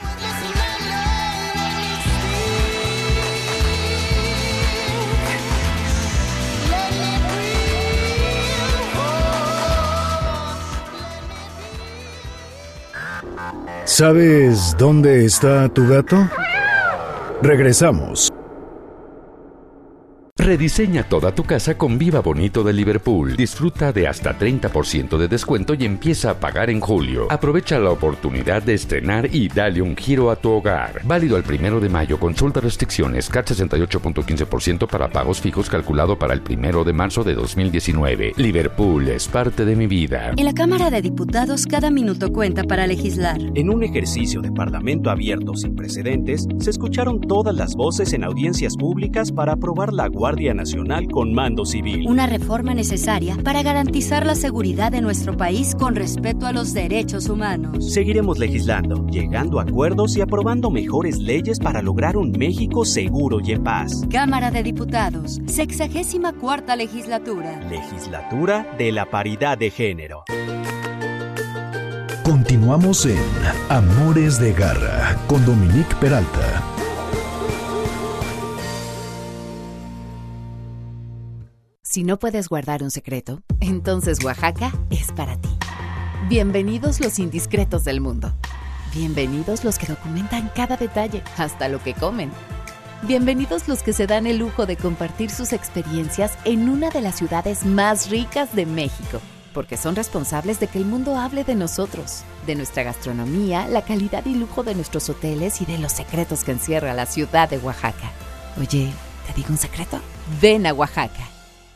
¿Sabes dónde está tu gato? Regresamos. Rediseña toda tu casa con Viva Bonito de Liverpool. Disfruta de hasta 30% de descuento y empieza a pagar en julio. Aprovecha la oportunidad de estrenar y dale un giro a tu hogar. Válido al 1 de mayo. Consulta restricciones. CAT 68.15% para pagos fijos calculado para el 1 de marzo de 2019. Liverpool es parte de mi vida. En la Cámara de Diputados, cada minuto cuenta para legislar. En un ejercicio de parlamento abierto sin precedentes, se escucharon todas las voces en audiencias públicas para aprobar la Guardia Nacional con mando civil. Una reforma necesaria para garantizar la seguridad de nuestro país con respeto a los derechos humanos. Seguiremos legislando, llegando a acuerdos y aprobando mejores leyes para lograr un México seguro y en paz. Cámara de Diputados, 64ª legislatura. Legislatura de la paridad de género. Continuamos en Amores de Garra con Dominique Peralta. Si no puedes guardar un secreto, entonces Oaxaca es para ti. Bienvenidos los indiscretos del mundo. Bienvenidos los que documentan cada detalle, hasta lo que comen. Bienvenidos los que se dan el lujo de compartir sus experiencias en una de las ciudades más ricas de México, porque son responsables de que el mundo hable de nosotros, de nuestra gastronomía, la calidad y lujo de nuestros hoteles y de los secretos que encierra la ciudad de Oaxaca. Oye, ¿te digo un secreto? Ven a Oaxaca.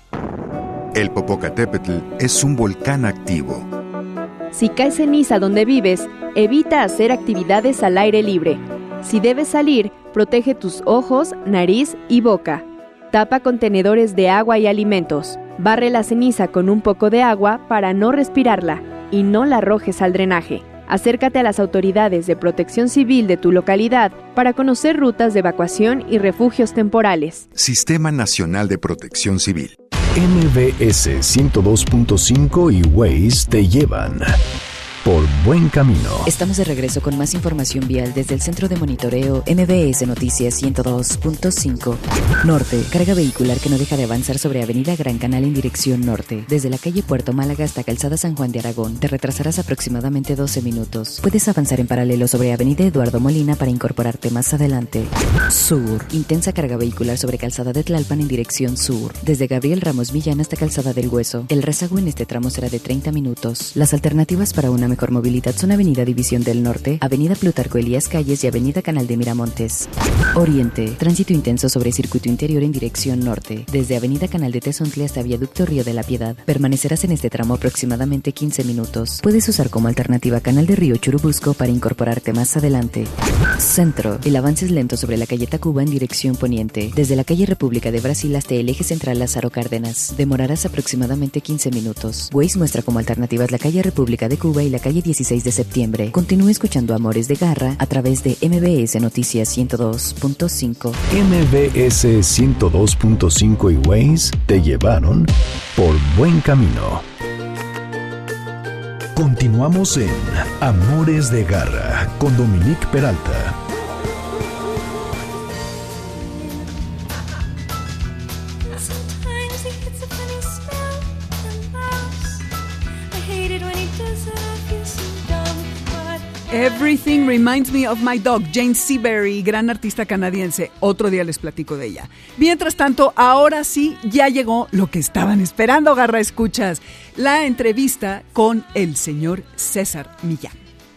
El Popocatépetl es un volcán activo. Si cae ceniza donde vives, evita hacer actividades al aire libre. Si debes salir, protege tus ojos, nariz y boca. Tapa contenedores de agua y alimentos. Barre la ceniza con un poco de agua para no respirarla y no la arrojes al drenaje. Acércate a las autoridades de protección civil de tu localidad para conocer rutas de evacuación y refugios temporales. Sistema Nacional de Protección Civil. MBS 102.5 y Waze te llevan por buen camino. Estamos de regreso con más información vial desde el Centro de Monitoreo MBS Noticias 102.5. Norte, carga vehicular que no deja de avanzar sobre Avenida Gran Canal en dirección norte. Desde la calle Puerto Málaga hasta Calzada San Juan de Aragón, te retrasarás aproximadamente 12 minutos. Puedes avanzar en paralelo sobre Avenida Eduardo Molina para incorporarte más adelante. Sur, intensa carga vehicular sobre Calzada de Tlalpan en dirección sur. Desde Gabriel Ramos Millán hasta Calzada del Hueso. El rezago en este tramo será de 30 minutos. Las alternativas para una mejor movilidad son Avenida División del Norte, Avenida Plutarco Elías Calles y Avenida Canal de Miramontes. Oriente, tránsito intenso sobre circuito interior en dirección norte, desde Avenida Canal de Tezontle hasta Viaducto Río de la Piedad. Permanecerás en este tramo aproximadamente 15 minutos. Puedes usar como alternativa Canal de Río Churubusco para incorporarte más adelante. Centro, el avance es lento sobre la calle Tacuba en dirección poniente, desde la calle República de Brasil hasta el eje central Lázaro Cárdenas. Demorarás aproximadamente 15 minutos. Waze muestra como alternativas la calle República de Cuba y la calle 16 de septiembre. Continúe escuchando Amores de Garra a través de MBS Noticias 102.5. MBS 102.5 y Waze te llevaron por buen camino. Continuamos en Amores de Garra con Dominique Peralta. Everything Reminds Me of My Dog, Jane Seabury, gran artista canadiense. Otro día les platico de ella. Mientras tanto, ahora sí, ya llegó lo que estaban esperando, Garra Escuchas. La entrevista con el señor César Millán.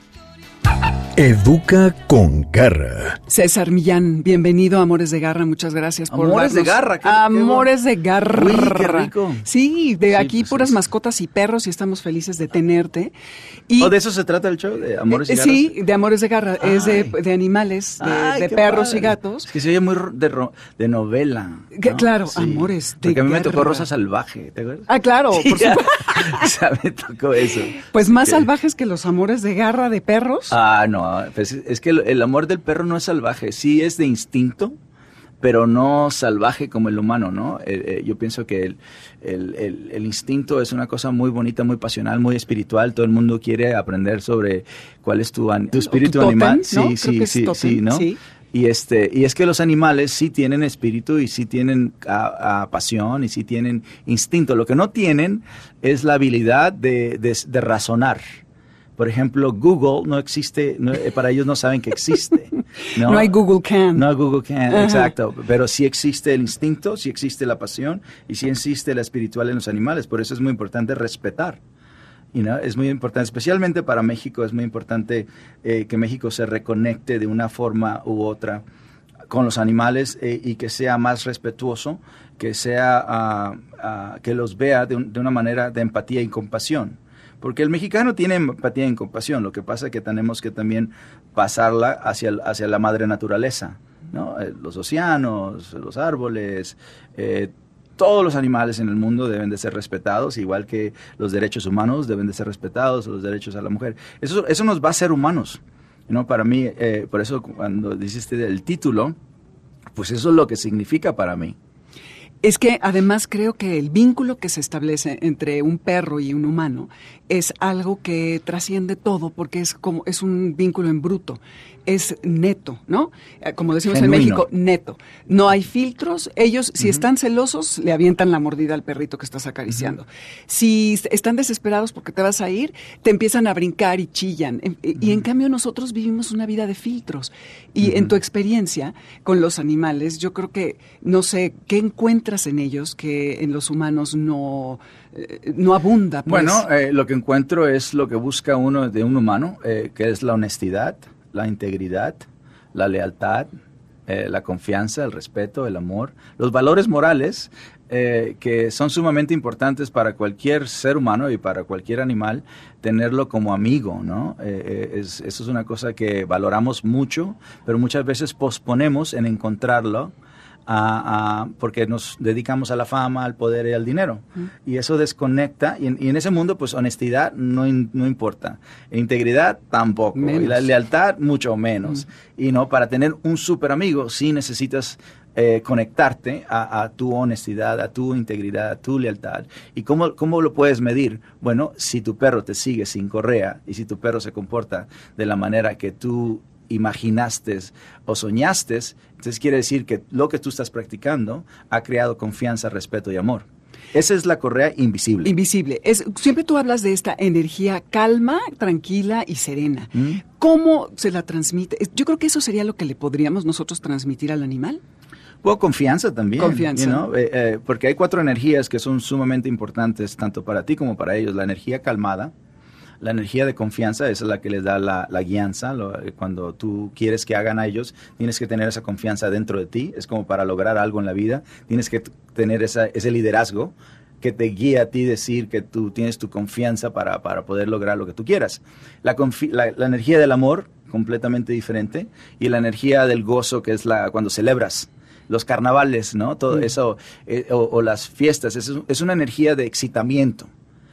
Educa con Garra. César Millán, bienvenido a Amores de Garra, muchas gracias por Amores de Garra. Amores de Garra. Uy, qué rico. Sí, de aquí pues puras mascotas y perros y estamos felices de tenerte. Y, ¿de eso se trata el show? ¿De Amores de Garra? Sí, de Amores de Garra. Ay. Es de animales, de perros padre. Y gatos. Es que se oye muy de novela. ¿No? Claro, sí. Amores de Porque a mí Garra. me tocó Rosa Salvaje, ¿te acuerdas? Ah, claro, por supuesto. O sea, me tocó eso. Pues más salvajes que los Amores de Garra de perros. Ah, no, pues es que el amor del perro no es salvaje, sí es de instinto, pero no salvaje como el humano, ¿no? Yo pienso que el instinto es una cosa muy bonita, muy pasional, muy espiritual. Todo el mundo quiere aprender sobre cuál es tu espíritu tótem, animal. ¿no? Sí, ¿no? Sí. Y es que los animales sí tienen espíritu y sí tienen pasión y sí tienen instinto. Lo que no tienen es la habilidad de razonar. Por ejemplo, Google no existe, para ellos no saben que existe. No hay Google Can. No hay Google Can, exacto. Pero sí existe el instinto, sí existe la pasión y sí existe la espiritual en los animales. Por eso es muy importante respetar. Es muy importante, especialmente para México, es muy importante que México se reconecte de una forma u otra con los animales y que sea más respetuoso, que sea que los vea de una manera de empatía y compasión. Porque el mexicano tiene empatía y compasión, lo que pasa es que tenemos que también pasarla hacia la madre naturaleza, ¿no? Los océanos, los árboles, todos los animales en el mundo deben de ser respetados, igual que los derechos humanos deben de ser respetados, los derechos a la mujer. Eso nos va a hacer humanos, ¿no? Para mí, por eso cuando dijiste el título, pues eso es lo que significa para mí. Es que además creo que el vínculo que se establece entre un perro y un humano es algo que trasciende todo, porque es un vínculo en bruto, es neto, ¿no? Como decimos Genuino. en México, neto. No hay filtros. Ellos, si están celosos, le avientan la mordida al perrito que estás acariciando. Si están desesperados porque te vas a ir, te empiezan a brincar y chillan. Y en cambio nosotros vivimos una vida de filtros. Y en tu experiencia con los animales, yo creo que, no sé, ¿qué encuentras en ellos que en los humanos no abunda? Pues? Bueno, lo que encuentro es lo que busca uno de un humano, que es la honestidad, la integridad, la lealtad, la confianza, el respeto, el amor, los valores morales que son sumamente importantes para cualquier ser humano y para cualquier animal, tenerlo como amigo, ¿no? Eso es una cosa que valoramos mucho, pero muchas veces posponemos en encontrarlo porque nos dedicamos a la fama, al poder y al dinero. Y eso desconecta, y en ese mundo, pues, honestidad no importa. Integridad tampoco. Menos. Y la lealtad mucho menos. Y no, para tener un súper amigo, sí necesitas conectarte a tu honestidad, a tu integridad, a tu lealtad. ¿Y cómo lo puedes medir? Bueno, si tu perro te sigue sin correa y si tu perro se comporta de la manera que tú imaginaste o soñaste, entonces quiere decir que lo que tú estás practicando ha creado confianza, respeto y amor. Esa es la correa invisible. Invisible. Siempre tú hablas de esta energía calma, tranquila y serena. ¿Cómo se la transmite? Yo creo que eso sería lo que le podríamos nosotros transmitir al animal. Bueno, confianza también. Confianza. Porque hay 4 energías que son sumamente importantes tanto para ti como para ellos. La energía calmada, la energía de confianza, esa es la que les da la guianza. Cuando tú quieres que hagan a ellos, tienes que tener esa confianza dentro de ti. Es como para lograr algo en la vida. Tienes que tener ese liderazgo que te guía a ti, decir que tú tienes tu confianza para poder lograr lo que tú quieras. La energía del amor, completamente diferente. Y la energía del gozo, que es cuando celebras. Los carnavales, ¿no? Todo eso, o las fiestas, es una energía de excitamiento.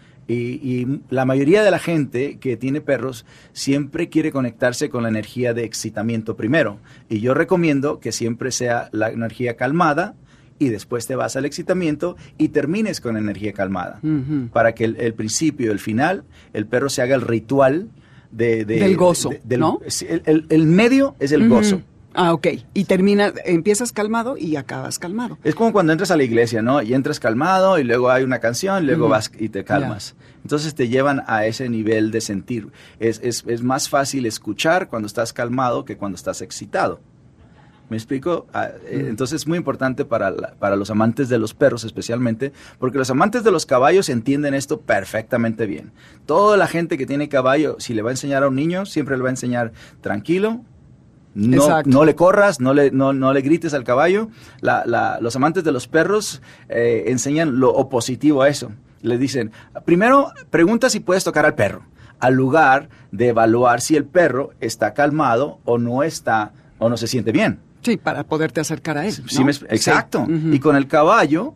Y la mayoría de la gente que tiene perros siempre quiere conectarse con la energía de excitamiento primero. Y yo recomiendo que siempre sea la energía calmada y después te vas al excitamiento y termines con energía calmada. Para que el principio, el final, el perro se haga el ritual del gozo, ¿no? El medio es el gozo. Ah, ok. Y empiezas calmado y acabas calmado. Es como cuando entras a la iglesia, ¿no? Y entras calmado y luego hay una canción y luego vas y te calmas. Entonces te llevan a ese nivel de sentir. Es más fácil escuchar cuando estás calmado que cuando estás excitado. ¿Me explico? Entonces es muy importante para los amantes de los perros especialmente, porque los amantes de los caballos entienden esto perfectamente bien. Toda la gente que tiene caballo, si le va a enseñar a un niño, siempre le va a enseñar tranquilo. No le corras, no le grites al caballo. Los amantes de los perros enseñan lo opositivo a eso. Le dicen, primero pregunta si puedes tocar al perro, al lugar de evaluar si el perro está calmado o no se siente bien. Sí, para poderte acercar a él, ¿no? Sí, exacto. Sí. Y con el caballo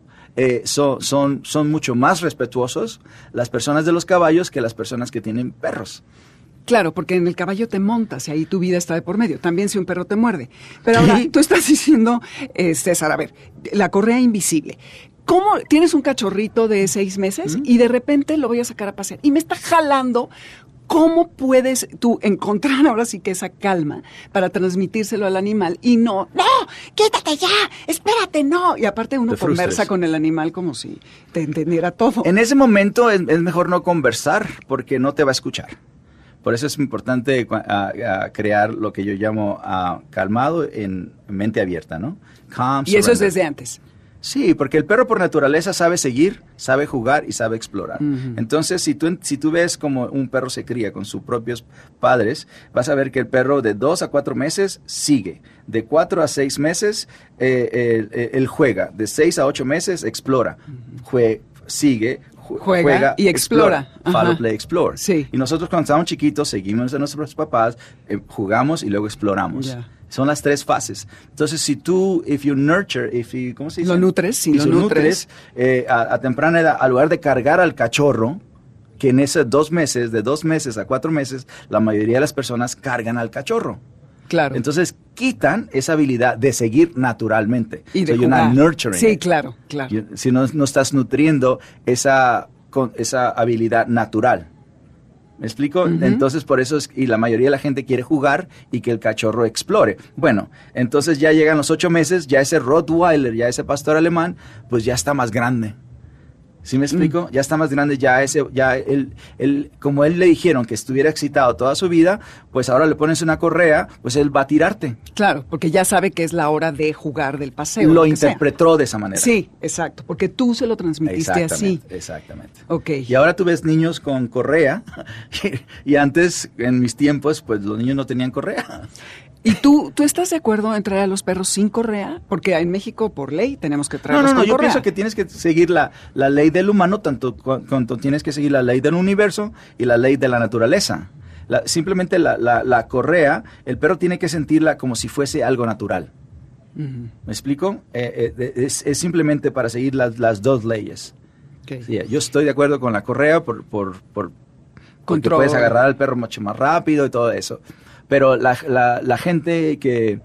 son mucho más respetuosos las personas de los caballos que las personas que tienen perros. Claro, porque en el caballo te montas y ahí tu vida está de por medio. También si un perro te muerde. Pero ahora, tú estás diciendo, César, a ver, la correa invisible. ¿Cómo tienes un cachorrito de 6 meses y de repente lo voy a sacar a pasear y me está jalando? ¿Cómo puedes tú encontrar ahora sí que esa calma para transmitírselo al animal y no, quítate ya, espérate, no? Y aparte uno conversa con el animal como si te entendiera todo. En ese momento es mejor no conversar porque no te va a escuchar. Por eso es importante crear lo que yo llamo calmado en mente abierta, ¿no? Calm, y eso es desde antes. Sí, porque el perro por naturaleza sabe seguir, sabe jugar y sabe explorar. Entonces, si tú ves como un perro se cría con sus propios padres, vas a ver que el perro de 2 a 4 meses sigue. De 4 a 6 meses, él juega. De 6 a 8 meses, explora. Sigue. Juega y explora. Follow, play, explore. Sí. Y nosotros cuando estamos chiquitos seguimos a nuestros papás, jugamos y luego exploramos. Yeah. Son las 3 fases. Entonces, si tú, ¿cómo se dice? Lo nutres, si lo nutres a temprana edad, al lugar de cargar al cachorro, que en esos 2 meses, de 2 meses a 4 meses, la mayoría de las personas cargan al cachorro. Claro. Entonces quitan esa habilidad de seguir naturalmente. Y de you're not nurturing Sí, it. claro. Si no estás nutriendo esa habilidad natural. ¿Me explico? Entonces, por eso y la mayoría de la gente quiere jugar y que el cachorro explore. Bueno, entonces ya llegan los 8 meses, ya ese Rottweiler, ya ese pastor alemán, pues ya está más grande. ¿Sí me explico? Ya está más grande, como él le dijeron que estuviera excitado toda su vida, pues ahora le pones una correa, pues él va a tirarte. Claro, porque ya sabe que es la hora de jugar del paseo. Lo interpretó de esa manera. Sí, exacto, porque tú se lo transmitiste así. Exactamente. Ok. Y ahora tú ves niños con correa, y antes, en mis tiempos, pues los niños no tenían correa. ¿Y tú estás de acuerdo en traer a los perros sin correa? Porque en México, por ley, tenemos que traerlos con correa. Yo pienso que tienes que seguir la ley del humano, tanto cuanto tienes que seguir la ley del universo y la ley de la naturaleza. Simplemente la correa, el perro tiene que sentirla como si fuese algo natural. ¿Me explico? Es simplemente para seguir las dos leyes. Okay. Sí, yo estoy de acuerdo con la correa porque puedes agarrar al perro mucho más rápido y todo eso. Pero la gente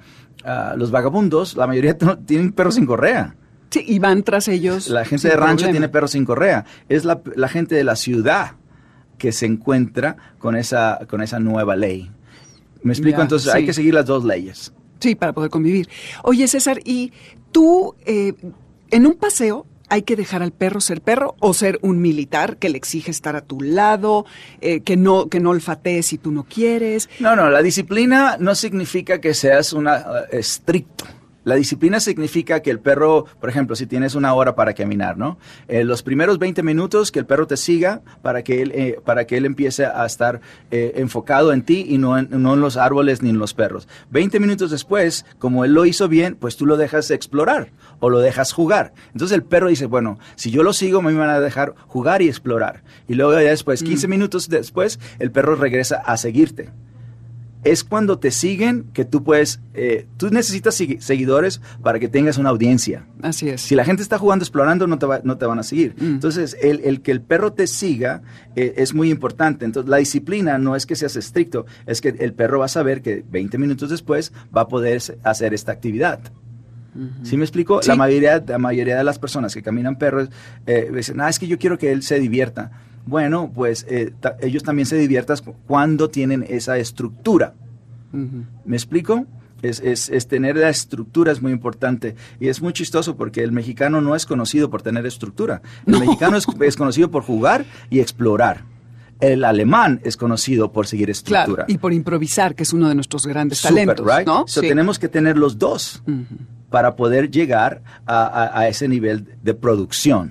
los vagabundos, la mayoría tienen perros sin correa. Sí, y van tras ellos. La gente de rancho tiene perros sin correa. Es la gente de la ciudad que se encuentra con esa nueva ley. ¿Me explico? Entonces hay que seguir las dos leyes. Sí, para poder convivir. Oye, César, ¿y tú en un paseo hay que dejar al perro ser perro o ser un militar que le exige estar a tu lado, que no olfatees si tú no quieres? No, la disciplina no significa que seas estricto. La disciplina significa que el perro, por ejemplo, si tienes una hora para caminar, ¿no? Los primeros 20 minutos que el perro te siga para que él empiece a estar enfocado en ti y no en los árboles ni en los perros. 20 minutos después, como él lo hizo bien, pues tú lo dejas explorar o lo dejas jugar. Entonces el perro dice, bueno, si yo lo sigo me van a dejar jugar y explorar. Y luego ya después, 15 minutos después, el perro regresa a seguirte. Es cuando te siguen que tú puedes, tú necesitas seguidores para que tengas una audiencia. Así es. Si la gente está jugando, explorando, no te van a seguir. Entonces, el que el perro te siga es muy importante. Entonces, la disciplina no es que seas estricto, es que el perro va a saber que 20 minutos después va a poder hacer esta actividad. ¿Sí me explico? Sí. La mayoría de las personas que caminan perros dicen, es que yo quiero que él se divierta. Bueno, pues ellos también se diviertan cuando tienen esa estructura. ¿Me explico? Es tener la estructura es muy importante. Y es muy chistoso porque el mexicano no es conocido por tener estructura. El mexicano es conocido por jugar y explorar. El alemán es conocido por seguir estructura. Claro, y por improvisar, que es uno de nuestros grandes talentos, right? ¿no? So tenemos que tener los dos para poder llegar a ese nivel de producción.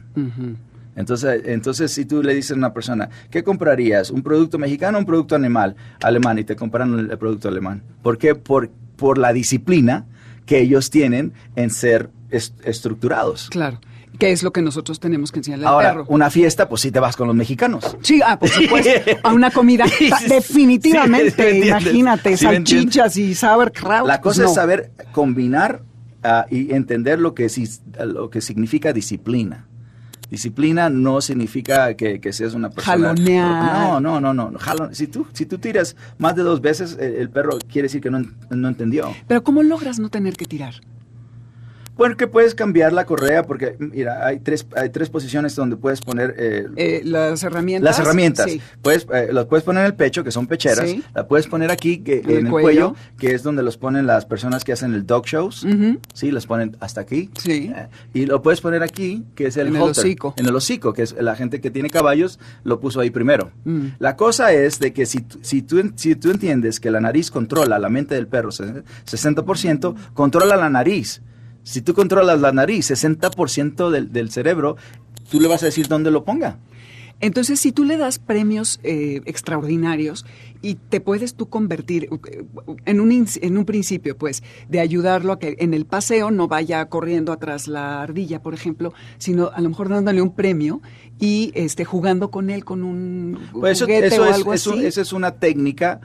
Entonces, si tú le dices a una persona, ¿qué comprarías? ¿Un producto mexicano o un producto alemán? Y te compran el producto alemán. ¿Por qué? Por la disciplina que ellos tienen en ser estructurados. Claro. ¿Qué es lo que nosotros tenemos que enseñarle Ahora, al perro? una fiesta, pues sí te vas con los mexicanos. Sí, por supuesto. A una comida, definitivamente, sí, imagínate, sí, salchichas y sauerkraut. La cosa es saber combinar y entender lo que significa disciplina. Disciplina no significa que seas una persona... Jalonear. No. Si tú tiras más de 2 veces, el perro quiere decir que no entendió. Pero ¿cómo logras no tener que tirar? Bueno, que puedes cambiar la correa porque, mira, hay tres posiciones donde puedes poner... las herramientas. Las herramientas. Sí. Las puedes poner en el pecho, que son pecheras. Sí. La puedes poner aquí, en el cuello, que es donde los ponen las personas que hacen el dog shows. Sí, los ponen hasta aquí. Sí. Y lo puedes poner aquí, que es el halter. Hocico. En el hocico, que es la gente que tiene caballos, lo puso ahí primero. La cosa es de que si tú entiendes que la nariz controla la mente del perro, 60%, controla la nariz. Si tú controlas la nariz, 60% del cerebro, tú le vas a decir dónde lo ponga. Entonces, si tú le das premios extraordinarios y te puedes tú convertir en un principio, pues, de ayudarlo a que en el paseo no vaya corriendo atrás la ardilla, por ejemplo, sino a lo mejor dándole un premio y jugando con él con un juguete o algo así. Esa es una técnica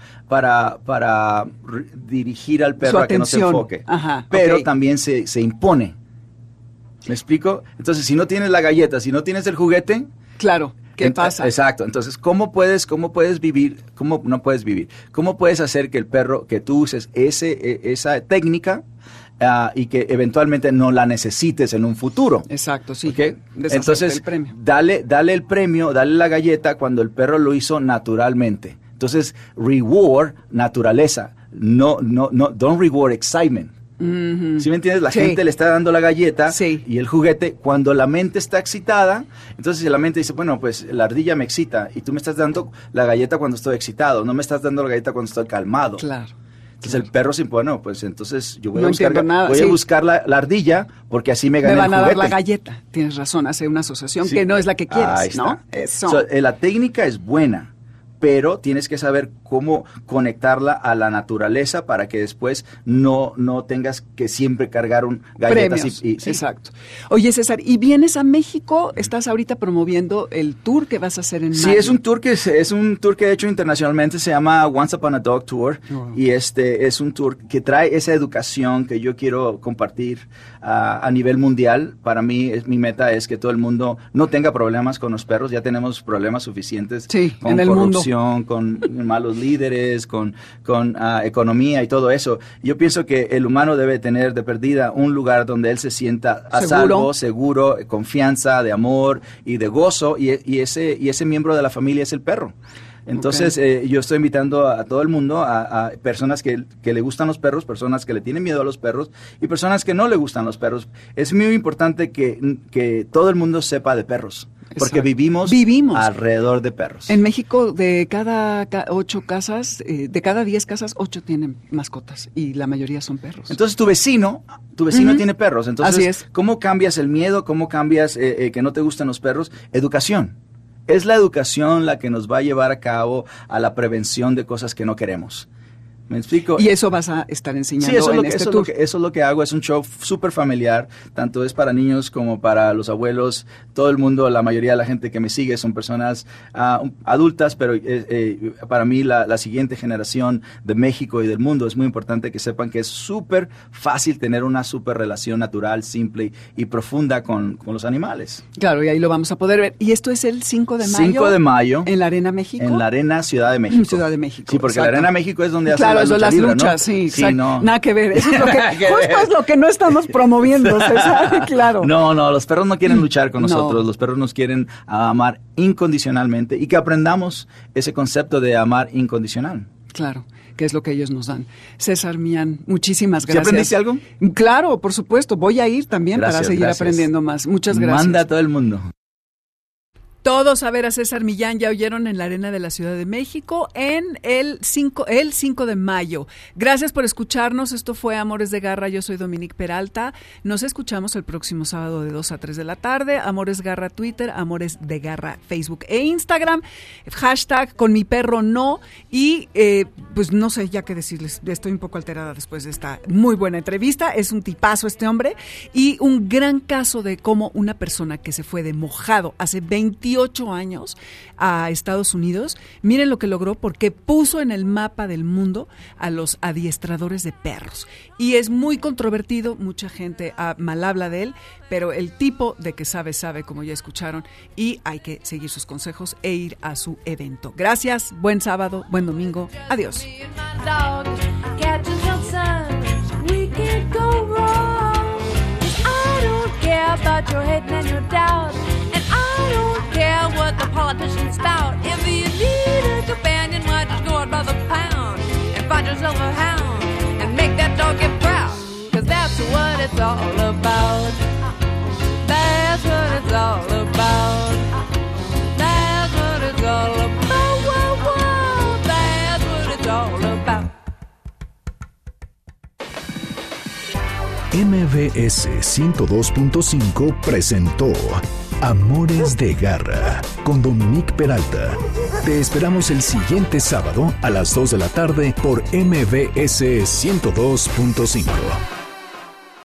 para dirigir al perro a que no se enfoque. Ajá, pero también se impone. ¿Me explico? Entonces, si no tienes la galleta, si no tienes el juguete... Claro. ¿Qué pasa? Exacto. Entonces, ¿cómo puedes vivir? ¿Cómo no puedes vivir? ¿Cómo puedes hacer que el perro, que tú uses esa técnica y que eventualmente no la necesites en un futuro? Exacto, sí. ¿Okay? Entonces, el premio. Dale el premio, dale la galleta cuando el perro lo hizo naturalmente. Entonces, reward naturaleza. No, don't reward excitement. Uh-huh. ¿Sí me entiendes? La gente le está dando la galleta y el juguete cuando la mente está excitada. Entonces si la mente dice, bueno, pues la ardilla me excita y tú me estás dando la galleta cuando estoy excitado, no me estás dando la galleta cuando estoy calmado. Claro. Entonces el perro se bueno, pues entonces yo voy a buscar la ardilla porque así me gané el juguete. Me van a dar la galleta. Tienes razón, hace una asociación que no es la que quieres, ¿no? Eso. La técnica es buena, pero tienes que saber cómo conectarla a la naturaleza para que después no tengas que siempre cargar galletas. Exacto. Oye, César, ¿y vienes a México? Estás ahorita promoviendo el tour que vas a hacer en mayo. Sí, es un tour que he hecho internacionalmente, se llama Once Upon a Dog Tour, y es un tour que trae esa educación que yo quiero compartir a nivel mundial. Para mí, mi meta es que todo el mundo no tenga problemas con los perros. Ya tenemos problemas suficientes con en el corrupción, mundo. Con malos líderes, con economía y todo eso. Yo pienso que el humano debe tener de perdida un lugar donde él se sienta a salvo, seguro, confianza, de amor y de gozo, y ese miembro de la familia es el perro. Entonces, yo estoy invitando a todo el mundo, a personas que le gustan los perros, personas que le tienen miedo a los perros y personas que no le gustan los perros. Es muy importante que todo el mundo sepa de perros. Porque vivimos alrededor de perros. En México, de cada 8 casas, de cada 10 casas, 8 tienen mascotas y la mayoría son perros. Entonces tu vecino tiene perros. Entonces, así es. ¿Cómo cambias el miedo? ¿Cómo cambias que no te gustan los perros? Educación. Es la educación la que nos va a llevar a cabo a la prevención de cosas que no queremos. ¿Me explico? Y eso vas a estar enseñando en este tour. Eso es lo que hago. Es un show súper familiar. Tanto es para niños como para los abuelos. Todo el mundo, la mayoría de la gente que me sigue son personas adultas, pero para mí la siguiente generación de México y del mundo es muy importante que sepan que es súper fácil tener una súper relación natural, simple y profunda con los animales. Claro, y ahí lo vamos a poder ver. ¿Y esto es el 5 de mayo? 5 de mayo. ¿En la Arena México? En la Arena Ciudad de México. Ciudad de México. Sí, porque la Arena México es donde hacen las luchas, ¿no? Sí, nada que ver. Eso es lo que, justo es lo que no estamos promoviendo, César, claro. No, los perros no quieren luchar con nosotros. Los perros nos quieren amar incondicionalmente y que aprendamos ese concepto de amar incondicional. Claro, que es lo que ellos nos dan. César Millán, muchísimas gracias. ¿Sí aprendiste algo? Claro, por supuesto. Voy a ir también para seguir aprendiendo más. Muchas gracias. Manda a todo el mundo. Todos a ver a César Millán, ya oyeron, en la Arena de la Ciudad de México en el 5 de mayo. Gracias por escucharnos. Esto fue Amores de Garra. Yo soy Dominique Peralta. Nos escuchamos el próximo sábado de 2 a 3 de la tarde. Amores Garra Twitter, Amores de Garra Facebook e Instagram. Hashtag con mi perro no. Y pues no sé ya qué decirles. Estoy un poco alterada después de esta muy buena entrevista. Es un tipazo este hombre y un gran caso de cómo una persona que se fue de mojado hace 28 años a Estados Unidos, miren lo que logró porque puso en el mapa del mundo a los adiestradores de perros. Y es muy controvertido, mucha gente mal habla de él, pero el tipo de que sabe, como ya escucharon, y hay que seguir sus consejos e ir a su evento. Gracias, buen sábado, buen domingo, adiós. What the politicians spout. If you need a companion, why just go out by the pound and find yourself a hound and make that dog get proud? 'Cause that's what it's all about. That's what it's all about. That's what it's all about. Whoa, whoa. That's what it's all about. MBS 102.5 presentó Amores de Garra con Dominique Peralta. Te esperamos el siguiente sábado a las 2 de la tarde por MBS 102.5.